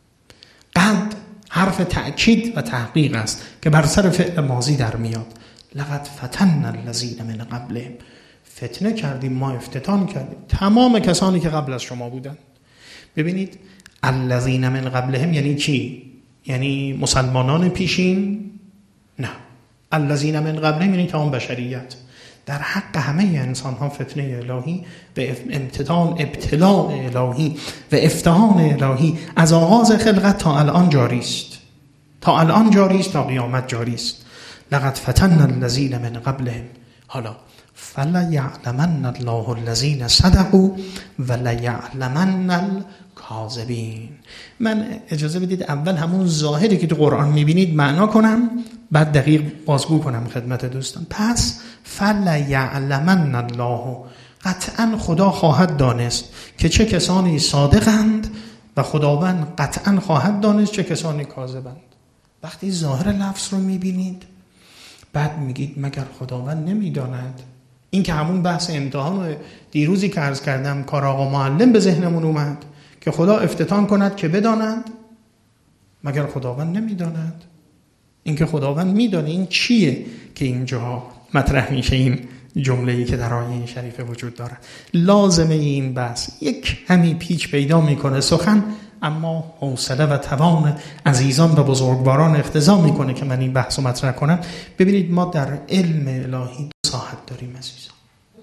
قد حرف تأکید و تحقیق است که بر سر فعل ماضی در میاد. لقد فتنا الذین من قبلهم، فتنه کردیم ما، افتتان کردیم تمام کسانی که قبل از شما بودن. ببینید الذین من قبلهم یعنی کی؟ یعنی مسلمانان پیشین؟ نه، الذین من قبلهم یعنی تمام بشریت. در حق همه انسان ها فتنه الهی و امتحان، ابتلاء الهی و افتحان الهی از آغاز خلقت تا الان جاری است، تا الان جاری است، تا قیامت جاری است. لقد فتنا الذین من قبلهم. حالا فلیعلمن الله الذین صدقوا ولیعلمن الکاذبین. من اجازه بدید اول همون ظاهری که تو قرآن میبینید معنا کنم، بعد دقیق بازگو کنم خدمت دوستان. پس فلیعلمن الله، قطعا خدا خواهد دانست که چه کسانی صادقند و خداوند قطعا خواهد دانست چه کسانی کاذبند. وقتی ظاهر لفظ رو میبینید بعد میگید مگر خداوند نمیداند؟ این که همون بحث امتحان دیروزی که عرض کردم کار آقا معلم به ذهنمون اومد که خدا افتتان کند که بدانند، مگر خداوند نمیداند؟ این که خداوند میدانه این چیه که اینجا مطرح میشه؟ این جمله‌ای که در آیه شریف وجود داره لازمه این بحث یک همی پیچ پیدا میکنه سخن، اما حوصله و توان عزیزان و بزرگواران اقتضا میکنه که من این بحث رو مطرح کنم. ببینید ما در علم الهی دو ساحت داریم عزیزان.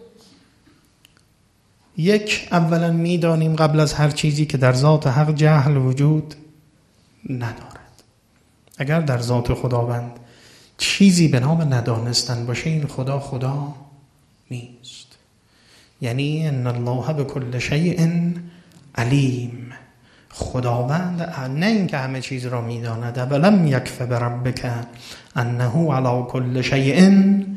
یک، اولا میدانیم قبل از هر چیزی که در ذات حق جهل وجود ندارد. اگر در ذات خداوند چیزی به نام ندانستن باشه این خدا خدا نیست. یعنی ان الله بكل شیء علیم، خداوند نه اینکه همه چیز را میداند، ولم یکف بربک انه علی کل شیء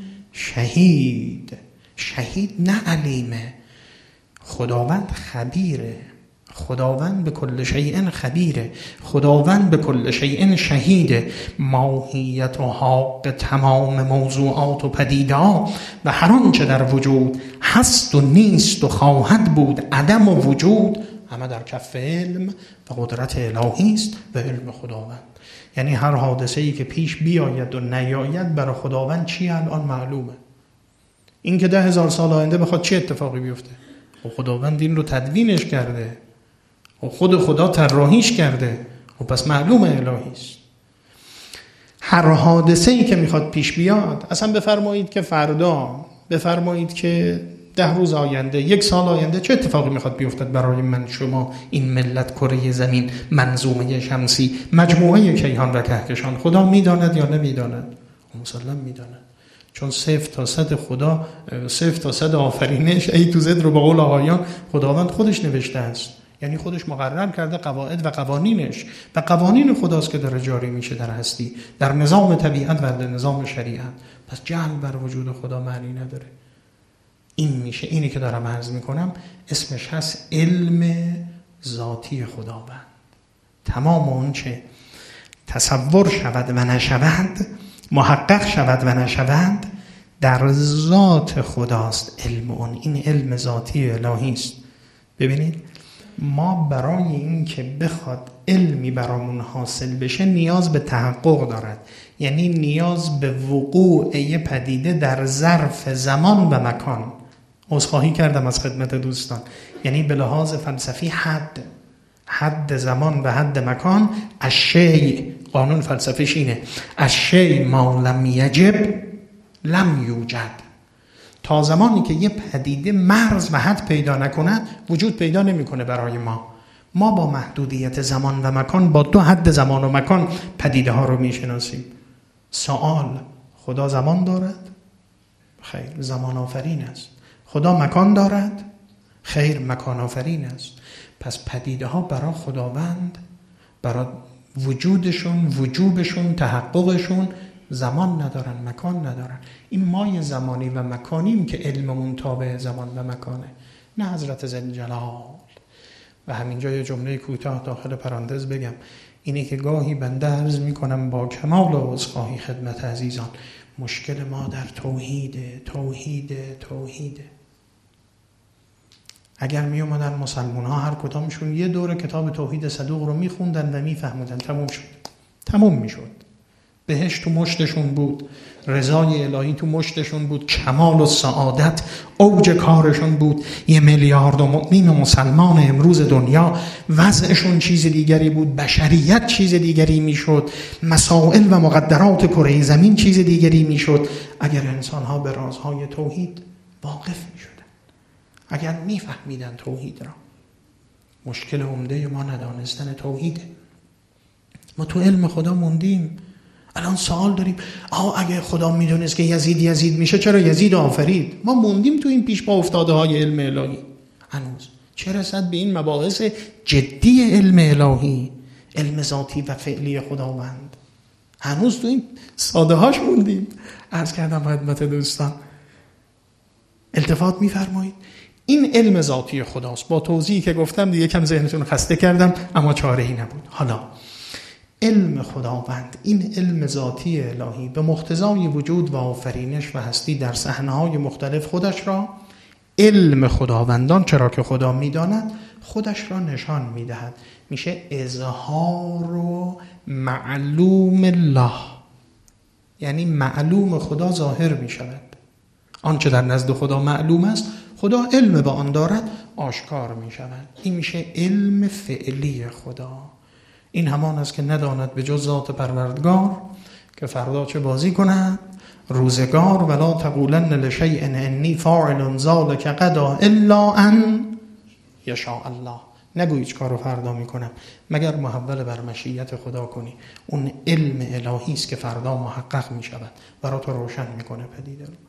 شهید. شهید نه علیمه، خداوند خبیره، خداوند به کل شیء خبیره، خداوند به کل شیء شهیده. ماهیت و حق تمام موضوعات و پدیده‌ها و هر آنچه در وجود هست و نیست و خواهد بود، عدم و وجود، همه در کف علم و قدرت الهی است و علم خداوند. یعنی هر حادثه‌ای که پیش بیاید و نیاید برای خداوند چی الان معلومه. این که ده هزار سال آینده بخواد چه اتفاقی بیفته، و خداوند این رو تدوینش کرده و خود خدا طراحیش کرده و پس معلومه الهی است. هر حادثه‌ای که میخواد پیش بیاد، اصلا بفرمایید که فردا، بفرمایید که ده روز آینده، یک سال آینده چه اتفاقی میخواد بیفتد برای من، شما، این ملت، کره زمین، منظومه شمسی، مجموعه کیهان و کهکشان، خدا میداند یا نمیداند؟ مسلم میداند، چون صفر تا صد خدا، صفر تا صد آفرینش ای تو زد رو به قول آقایان خداوند خودش نوشته است. یعنی خودش مقرر کرده قواعد و قوانینش و قوانین خداست که داره جاری میشه در هستی، در نظام طبیعت و در نظام شریعت. پس جهل بر وجود خدا معنی نداره. این میشه، اینی که دارم عرض میکنم اسمش هست علم ذاتی خداوند. تمام اون چه تصور شود و نشود، محقق شود و نشود، در ذات خداست علم اون. این علم ذاتی الهی است. ببینید ما برای این که بخواد علمی برامون حاصل بشه نیاز به تحقق دارد، یعنی نیاز به وقوع یه پدیده در ظرف زمان و مکان. عذرخواهی کردم از خدمت دوستان، یعنی به لحاظ فلسفی حد حد زمان و حد مکان. الشیء، قانون فلسفیش اینه، الشیء ما لم یجب لم یوجد. تا زمانی که یه پدیده مرز و حد پیدا نکند وجود پیدا نمیکنه برای ما. ما با محدودیت زمان و مکان، با دو حد زمان و مکان پدیده ها رو میشناسیم. سوال، خدا زمان دارد؟ خیر، زمان آفرین است. خدا مکان دارد؟ خیر، مکان آفرین است. پس پدیده ها برای خداوند، برای وجودشون، وجوبشون، تحققشون زمان ندارن، مکان ندارن. این مای زمانی و مکانیم که علممون تابع زمان و مکانه، نه حضرت ذوالجلال. و همینجا یه جمله کوتاه داخل پرانتز بگم، اینه که گاهی بنده عرض میکنم با کمال عذرخواهی خدمت عزیزان، مشکل ما در توحیده توحیده توحیده. اگر می اومدن مسلمان ها هر کدامشون یه دور کتاب توحید صدوق رو میخوندن و میفهمودن، تموم شد، تموم میشد. بهشت تو مشتشون بود، رضای الهی تو مشتشون بود، کمال و سعادت اوج کارشون بود. یه میلیارد مؤمن و مسلمان امروز دنیا وضعشون چیز دیگری بود، بشریت چیز دیگری میشد، مسائل و مقدرات کره زمین چیز دیگری میشد اگر انسان ها به رازهای توحید واقف میشدن، اگر میفهمیدن توحید را. مشکل عمده ما ندانستن توحیده. ما تو علم خدا موندیم. الان سوال داریم، آها اگه خدا میدونست که یزید یزید میشه چرا یزید آفرید؟ ما موندیم تو این پیش پا افتاده های علم الهی. هنوز چه رسد به این مباحث جدی علم الهی، علم ذاتی و فعلی خداوند، هنوز تو این ساده هاش موندیم. عرض کردم خدمت دوستان، التفات میفرمایید این علم ذاتی خداست. با توضیحی که گفتم دیگه کم ذهنتون خسته کردم، اما چاره‌ای نبود. حالا علم خداوند، این علم ذاتی الهی به مقتضای وجود و آفرینش و هستی در صحنه‌های مختلف خودش را، علم خداوندان چرا که خدا می‌داند خودش را نشان می‌دهد. میشه اظهار و معلوم الله، یعنی معلوم خدا ظاهر می‌شود. آنچه در نزد خدا معلوم است خدا علم به آن دارد آشکار می‌شود. این میشه علم فعلی خدا. این همان است که نداند به جز ذات پروردگار که فردا چه بازی کند روزگار، ولا تقولن لشیء انی فاعل ذلک غدا الا ان یشاء الله. نگو هیچ کارو فردا میکنم مگر محول بر مشیت خدا کنی. اون علم الهی است که فردا محقق میشود، برات روشن میکنه پدیده رو.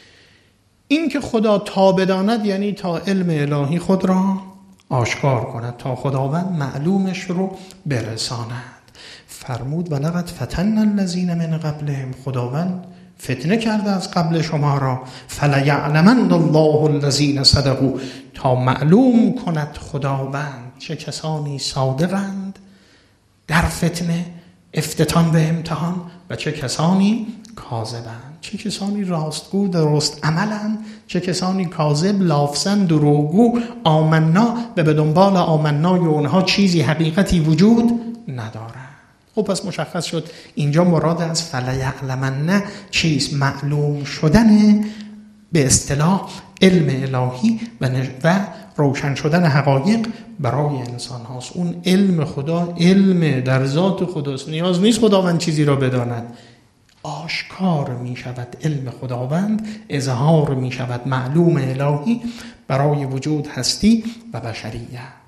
این که خدا تا بداند یعنی تا علم الهی خود را آشکار کند، تا خداوند معلومش رو برساند. فرمود ولقد فتن الذین من قبلهم، خداوند فتنه کرده از قبل شما را، فلیعلمن الله الذین صدقوا، تا معلوم کند خداوند چه کسانی صادقند در فتنه، افتتان به امتحان، و چه کسانی کاذبند، چه کسانی راستگو درست عملند، چه کسانی کاذب لافزن دروغگو. آمنا و به دنبال آمنای اونها چیزی حقیقتی وجود ندارد. خب پس مشخص شد اینجا مراد از فلیعلمن چیز معلوم شدن به اصطلاح علم الهی و, و روشن شدن حقایق برای انسان هاست. اون علم خدا علم در ذات خداست، نیاز نیست خداوند چیزی را بداند، آشکار می شود علم خداوند، اظهار می شود معلوم الهی برای وجود هستی و بشریت.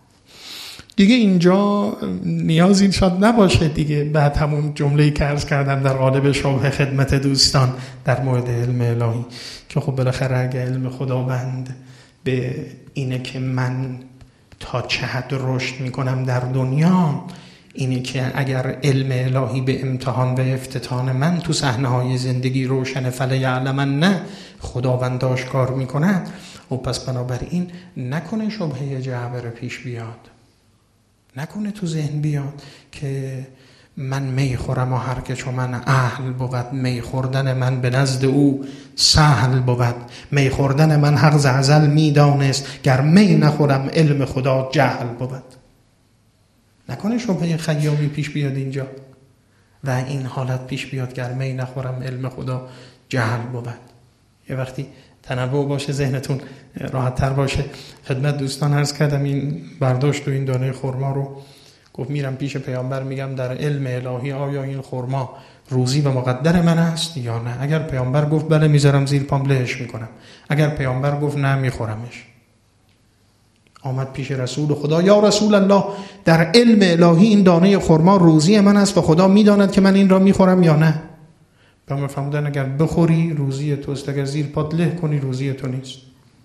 دیگه اینجا نیازی شاید نباشه دیگه بعد همون جمله‌ای که عرض کردم در قالب شبه خدمت دوستان در مورد علم الهی که خب بالاخره اگه علم خداوند به اینه که من تا چه حد رشد میکنم در دنیا، اینه که اگر علم الهی به امتحان و افتتان من تو صحنه‌های زندگی روشن فلیعلمن نه خداوند آشکار میکنه، و پس بنابراین نکنه شبهه جبر پیش بیاد، نکنه تو ذهن بیاد که من می خورم و هر که چو من اهل بود، می خوردن من به نزد او سهل بود، می خوردن من حق ز ازل می دانست، گر می نخورم علم خدا جهل بود. نکنه شبهه خیامی پیش بیاد اینجا و این حالت پیش بیاد گر می نخورم علم خدا جهل بود. یه وقتی تنوع باشه ذهنتون راحت تر باشه. خدمت دوستان عرض کردم این برداشت و این دانه خرما رو گفت میرم پیش پیامبر میگم در علم الهی آیا این خرما روزی و مقدر من است یا نه. اگر پیامبر گفت بله میذارم زیر پام لهش میکنم، اگر پیامبر گفت نه میخورمش. آمد پیش رسول خدا، یا رسول الله در علم الهی این دانه خرما روزی من است و خدا میداند که من این را میخورم یا نه. پیامبر فرمودن اگر بخوری روزی توست، اگر زیر پات له کنی روزی تو نیست.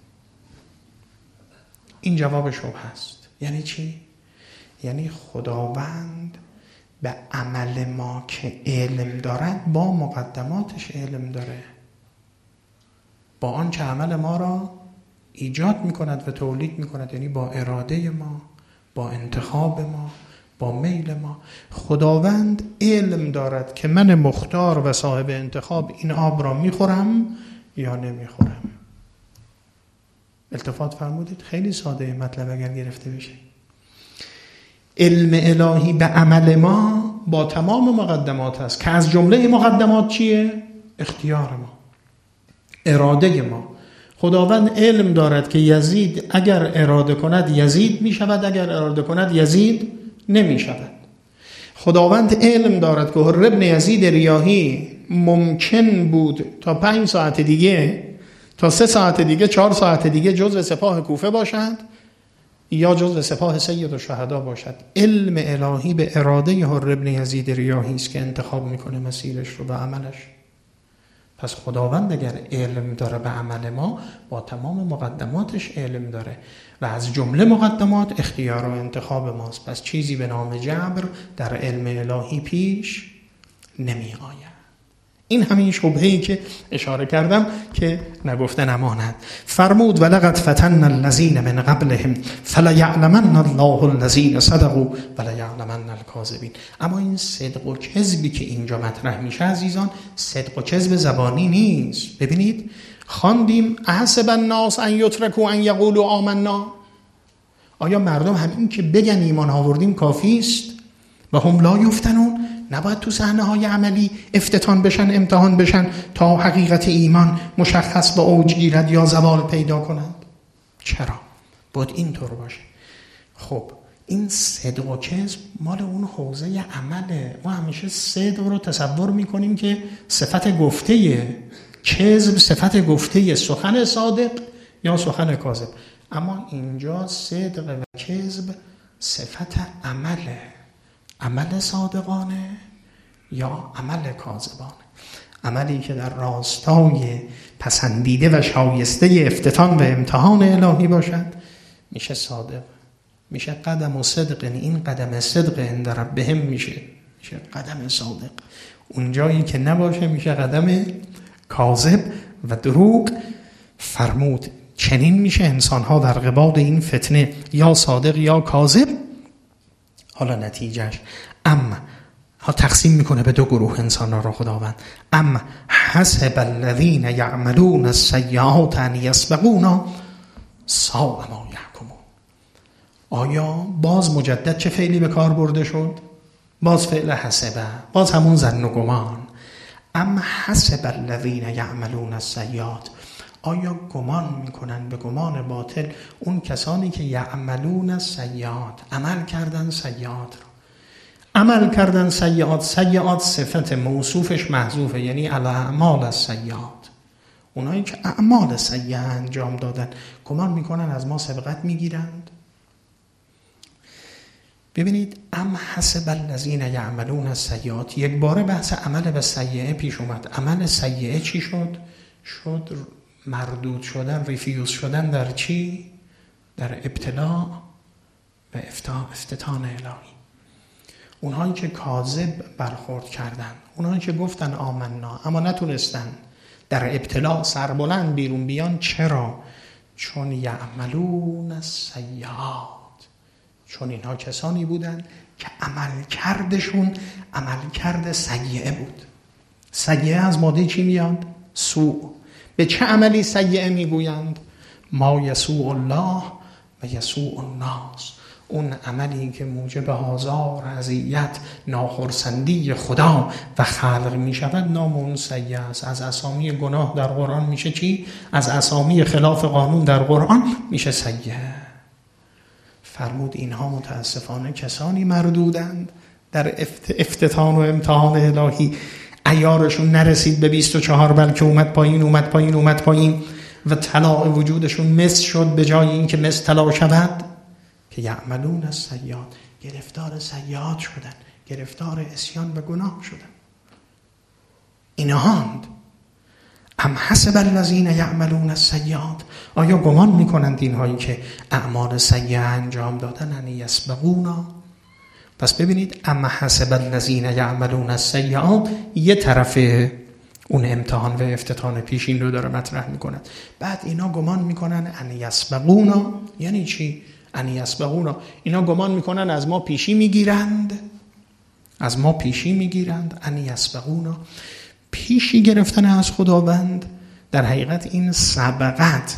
این جواب شبهه است. یعنی چی؟ یعنی خداوند به عمل ما که علم دارد با مقدماتش علم داره، با آنچه عمل ما را ایجاد میکند و تولید میکند، یعنی با اراده ما، با انتخاب ما، با میل ما. خداوند علم دارد که من مختار و صاحب انتخاب این آب را میخورم یا نمیخورم. التفات فرمودید؟ خیلی ساده مطلب اگر گرفته بشه. علم الهی به عمل ما با تمام مقدمات است که از جمله مقدمات چیه؟ اختیار ما، اراده ما. خداوند علم دارد که یزید اگر اراده کند یزید می شود، اگر اراده کند یزید نمی شود. خداوند علم دارد که حر ابن یزید ریاحی ممکن بود تا پنج ساعت دیگه، تا سه ساعت دیگه، چهار ساعت دیگه جزء سپاه کوفه باشد یا جزء سپاه سید الشهدا باشد. علم الهی به اراده حر ابن یزید ریاحی است که انتخاب میکنه مسیرش رو به عملش. پس خداوند اگر علم داره به عمل ما با تمام مقدماتش علم داره و از جمله مقدمات اختیار و انتخاب ماست. پس چیزی به نام جبر در علم الهی پیش نمی آید. این همین شبهه‌ای که اشاره کردم که نگفته نماند. فرمود ولقد فتن الذین من قبلهم فلیعلمن الله الذین صدقوا ولیعلمن الکاذبین. اما این صدق و کذبی که اینجا مطرح میشه عزیزان، صدق و کذب زبانی نیست. ببینید خواندیم احسب الناس ان یترکوا ان یقولوا آمنا. آیا مردم همین که بگن ایمان آوردیم کافی است و هم لا یفتنون؟ نباید تو صحنه های عملی افتتان بشن، امتحان بشن تا حقیقت ایمان مشخص و اوج گیرد یا زوال پیدا کند؟ چرا؟ باید اینطور باشه. خب این صدق و کذب مال اون حوزه عمله. ما همیشه صدق رو تصور میکنیم که صفت گفته، کذب صفت گفته، سخن صادق یا سخن کاذب. اما اینجا صدق و کذب صفت عمله، عمل صادقانه یا عمل کاذبانه. عملی که در راستای پسندیده و شایسته افتتان و امتحان الهی باشد میشه صادق، میشه قدم و صدق. این قدم صدق عند ربهم میشه میشه قدم صادق. اونجایی که نباشه میشه قدم کاذب و دروغ. فرمود چنین میشه انسانها در قبال این فتنه یا صادق یا کاذب. حالا نتیجهش اما ها تقسیم میکنه به دو گروه انسان را خداوند. اما حسب الذین یعملون السیئات ان یسبقونا ساء ما یحکمون. آیا باز مجدد چه فعلی به کار برده شد؟ باز فعل حسبه، باز همون ظن و گمان. اما حسب الذین یعملون السیئات، آیا گمان میکنن به گمان باطل اون کسانی که یعملون السیئات، عمل کردن سیئات رو، عمل کردن سیئات. سیئات صفت موصوفش محذوفه، یعنی الاعمال السیئات، اونایی که اعمال سیئه انجام دادن. گمان میکنن از ما سبقت میگیرند. ببینید ام حسب الذین یعملون السیئات، یک باره بحث عمل به سیئه پیش اومد. عمل سیئه چی شد؟ شد مردود شدن، ریفیوز شدن در چی؟ در ابتلا و افتتان الهی. اونهایی که کاذب برخورد کردن، اونهایی که گفتن آمنا اما نتونستن در ابتلا سربلند بیرون بیان. چرا؟ چون یعملون السیئات، چون اینها کسانی بودن که عمل کردشون عمل کرد سیئه بود. سیئه از ماده چی میاد؟ سوء. به چه عملی سیئه میگویند؟ ما یسوء الله و یسوء الناس، اون عملی که موجب آزار، اذیت، ناخرسندی خدا و خلق می شود نام اون سیئه است. از اسامی گناه در قرآن میشه چی؟ از اسامی خلاف قانون در قرآن میشه سیئه. فرمود اینها متاسفانه کسانی مردودند در افتتان و امتحان الهی. عیارشون نرسید به بیست و چهار، بلکه اومد پایین اومد پایین اومد پایین و طلاع وجودشون مس شد به جای اینکه مس طلاع شود. که یعملون السیئات، گرفتار سیئات شدن، گرفتار عصیان و گناه شدن. اینهاند. ام حسب الذین یعملون السیئات، آیا گمان میکنند اینهایی که اعمال سیئه انجام دادن ان یسبقونا؟ پس ببینید ام حسب الذین یعملون السیئات یه طرف اون امتحان و افتتان پیشین رو داره مطرح میکند. بعد اینا گمان میکنن ان یسبقونا. یعنی چی؟ ان یسبقونا، اینا گمان میکنن از ما پیشی میگیرند، از ما پیشی میگیرند. ان یسبقونا، پیشی گرفتن از خداوند. در حقیقت این سبقت،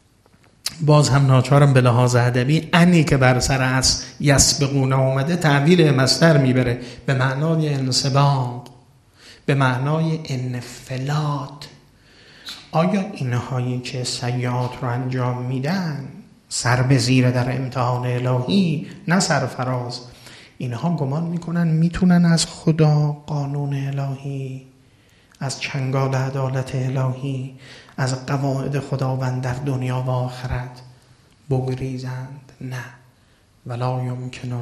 باز هم ناچارم به لحاظ ادبی انی که بر سر از یسبقونا اومده تعبیر مصدر میبره به معنای انسباق، به معنای انفلات. آیا اینهایی که سیئات رو انجام میدن سر به زیر در امتحان الهی، نه سرفراز، اینها گمان میکنن میتونن از خدا، قانون الهی، از چنگال عدالت الهی، از قواعد خداوند در دنیا و آخرت بگریزند؟ نه. ولا یمکن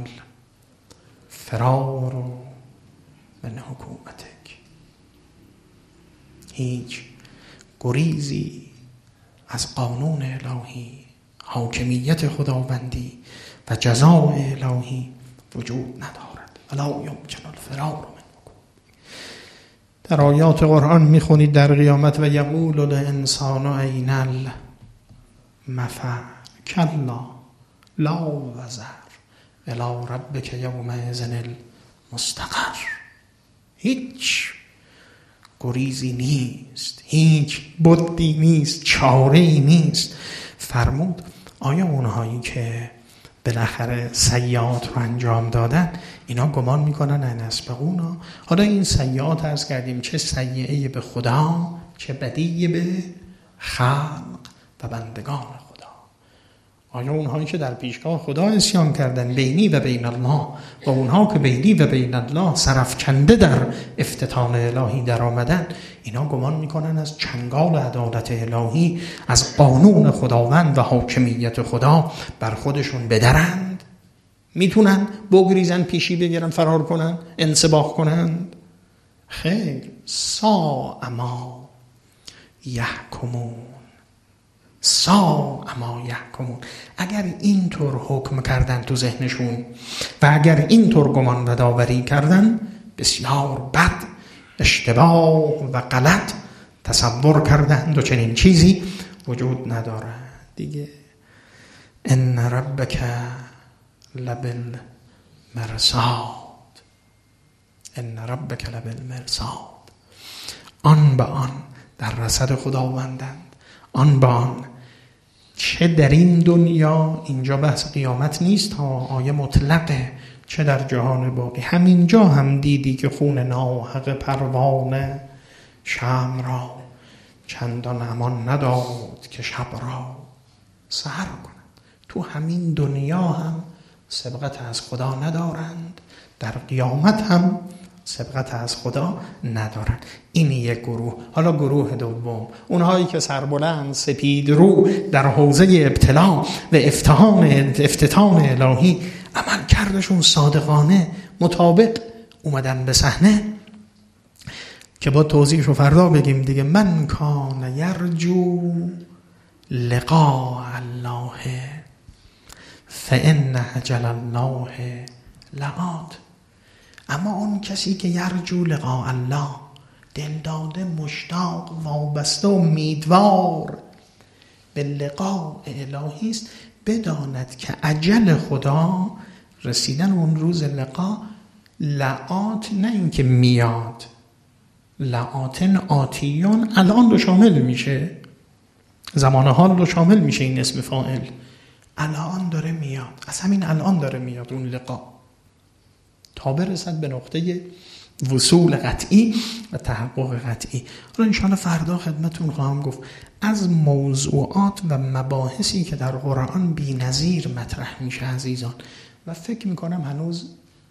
الفرار من حکومتک، هیچ گریزی از قانون الهی، حاکمیت خداوندی و جزاء الهی وجود ندارد. ولا یمکن الفرار من حکومتک. در آیات قرآن میخونید در قیامت و یقول الانسان این المفر کلا لا وزر الی ربک یومئذ المستقر. هیچ گریزی نیست، هیچ بدی نیست، چاره‌ای نیست. فرمود آیا اونهایی که بالاخره سیئات رو انجام دادن اینا گمان میکنن ان اسبقونا؟ حالا این سیئات عرض کردیم چه سیئه‌ای به خدا چه بدی به خلق و بندگان خدا. آیا اونهایی که در پیشگاه خدا عصیان کردن بینی و بین الله و اونها که بینی و بین الله سرفکنده در افتتان الهی در آمدن، اینا گمان میکنن از چنگال عدالت الهی، از قانون خداوند و حاکمیت خدا بر خودشون بدرند؟ میتونن بگریزن، پیشی بگیرن، فرار کنن، انسباق کنند؟ خیر، ساء ما یحکمون، ساء ما یحکمون. اگر اینطور حکم کردن تو ذهنشون و اگر اینطور گمان و داوری کردن، بسیار بد، اشتباه و غلط تصور کردند و چنین چیزی وجود نداره دیگه. ان ربک لبالمرصاد، ان ربک لبالمرصاد. آن به آن در رصد خداوندند، آن به آن چه در این دنیا، اینجا بحث قیامت نیست ها، آیه مطلقه، چه در جهان باقی. همینجا هم دیدی که خون ناحق پروانه شمع را چندان امان نداد که شب را سحر کنند. تو همین دنیا هم سبقت از خدا ندارند، در قیامت هم سبقت از خدا ندارند. این یک گروه. حالا گروه دوم، اونهایی که سربلند سپید رو در حوزه ابتلا و افتتان افتتان الهی عمل کردشون صادقانه مطابق اومدن به صحنه، که با توضیحشو فردا بگیم دیگه. من کان یرجو لقاء الله فان اجل الله لآت. اما اون کسی که یرجو لقاء الله، دلداده، مشتاق، وابسته، امیدوار به لقاء الهی است، بداند که اجل خدا، رسیدن اون روز لقاء، لآت، نه اینکه میاد، لآتن آتیون، الان رو شامل میشه، زمان حال رو شامل میشه این اسم فاعل. الان داره میاد، از همین الان داره میاد اون لقاء، تا برسد به نقطه وصول قطعی و تحقق قطعی. رو انشاءالله فردا خدمتون خواهم گفت از موضوعات و مباحثی که در قرآن بی نظیر مطرح میشه عزیزان، و فکر میکنم هنوز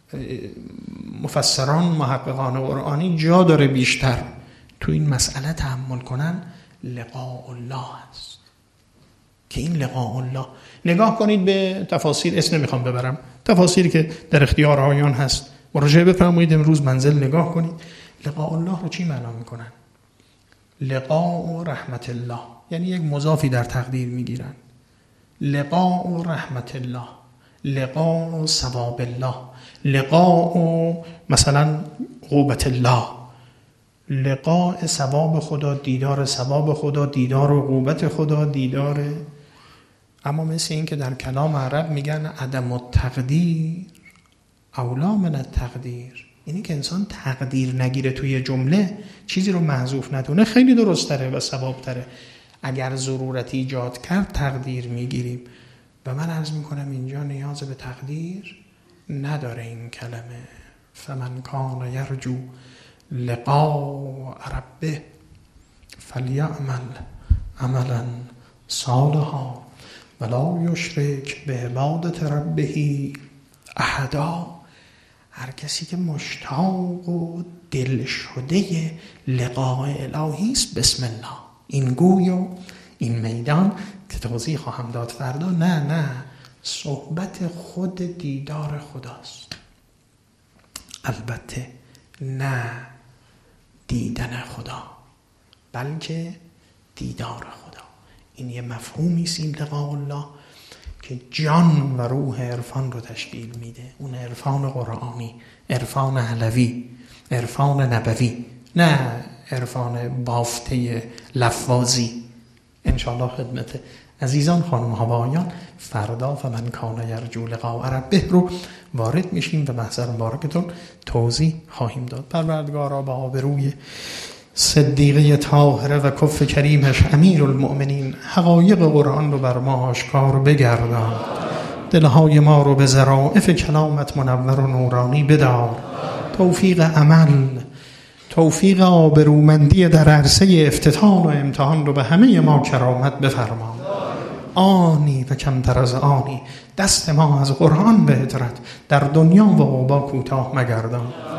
مفسران محققان قرآنی جا داره بیشتر تو این مسئله تأمل کنن. لقاء الله است که این لقاء الله، نگاه کنید به تفاسیر، اسم نمیخوام ببرم، تفاسیری که در اختیار آیان هست، مراجعه بفرمایید امروز منزل نگاه کنید. لقاء الله رو چی معنا میکنن؟ لقاء رحمت الله، یعنی یک مضافی در تقدیر میگیرن. لقاء رحمت الله، لقاء ثواب الله، لقاء مثلا عقوبت الله، لقاء ثواب خدا، دیدار ثواب خدا، دیدار عقوبت خدا، دیدار. اما مثل این که در کلام عرب میگن عدم التقدیر اولا من التقدیر، اینی که انسان تقدیر نگیره توی جمله، چیزی رو محذوف ندونه، خیلی درست تره و ثواب تره. اگر ضرورتی ایجاد کرد تقدیر میگیریم، و من عرض میکنم اینجا نیاز به تقدیر نداره این کلمه. فمن کان یرجو لقاء ربه فلیعمل عملا صالحا ولا یشرک به عبادت ربه احدا. هر کسی که مشتاق و دل شده لقاء الهی است، بسم الله، این گوی و این میدان که توضیح خواهم داد فردا، نه نه صحبت خود دیدار خداست، البته نه دیدن خدا، بلکه دیدار خدا. این یه مفهومی است این لقاء الله که جان و روح عرفان رو تشکیل میده. اون عرفان قرآنی، عرفان علوی، عرفان نبوی، نه عرفان بافته لفاظی. انشاءالله خدمت عزیزان خانم ها و آقایان فردا فمن کان یرجو لقاء ربه رو وارد میشیم و محضر مبارکتون توضیح خواهیم داد. پروردگارا با آبروی صدیقه طاهره و کف کریمش امیرالمؤمنین حقایق قرآن رو بر ما آشکار بگردان، دلهای ما رو به ظرافت کلامت منور و نورانی بدار، توفیق عمل، توفیق آبرومندی در عرصه افتتان و امتحان رو به همه ما کرامت بفرما. آنی و کمتر از آنی دست ما از قرآن به هجرت در دنیا و عقبا کوتاه مگردان.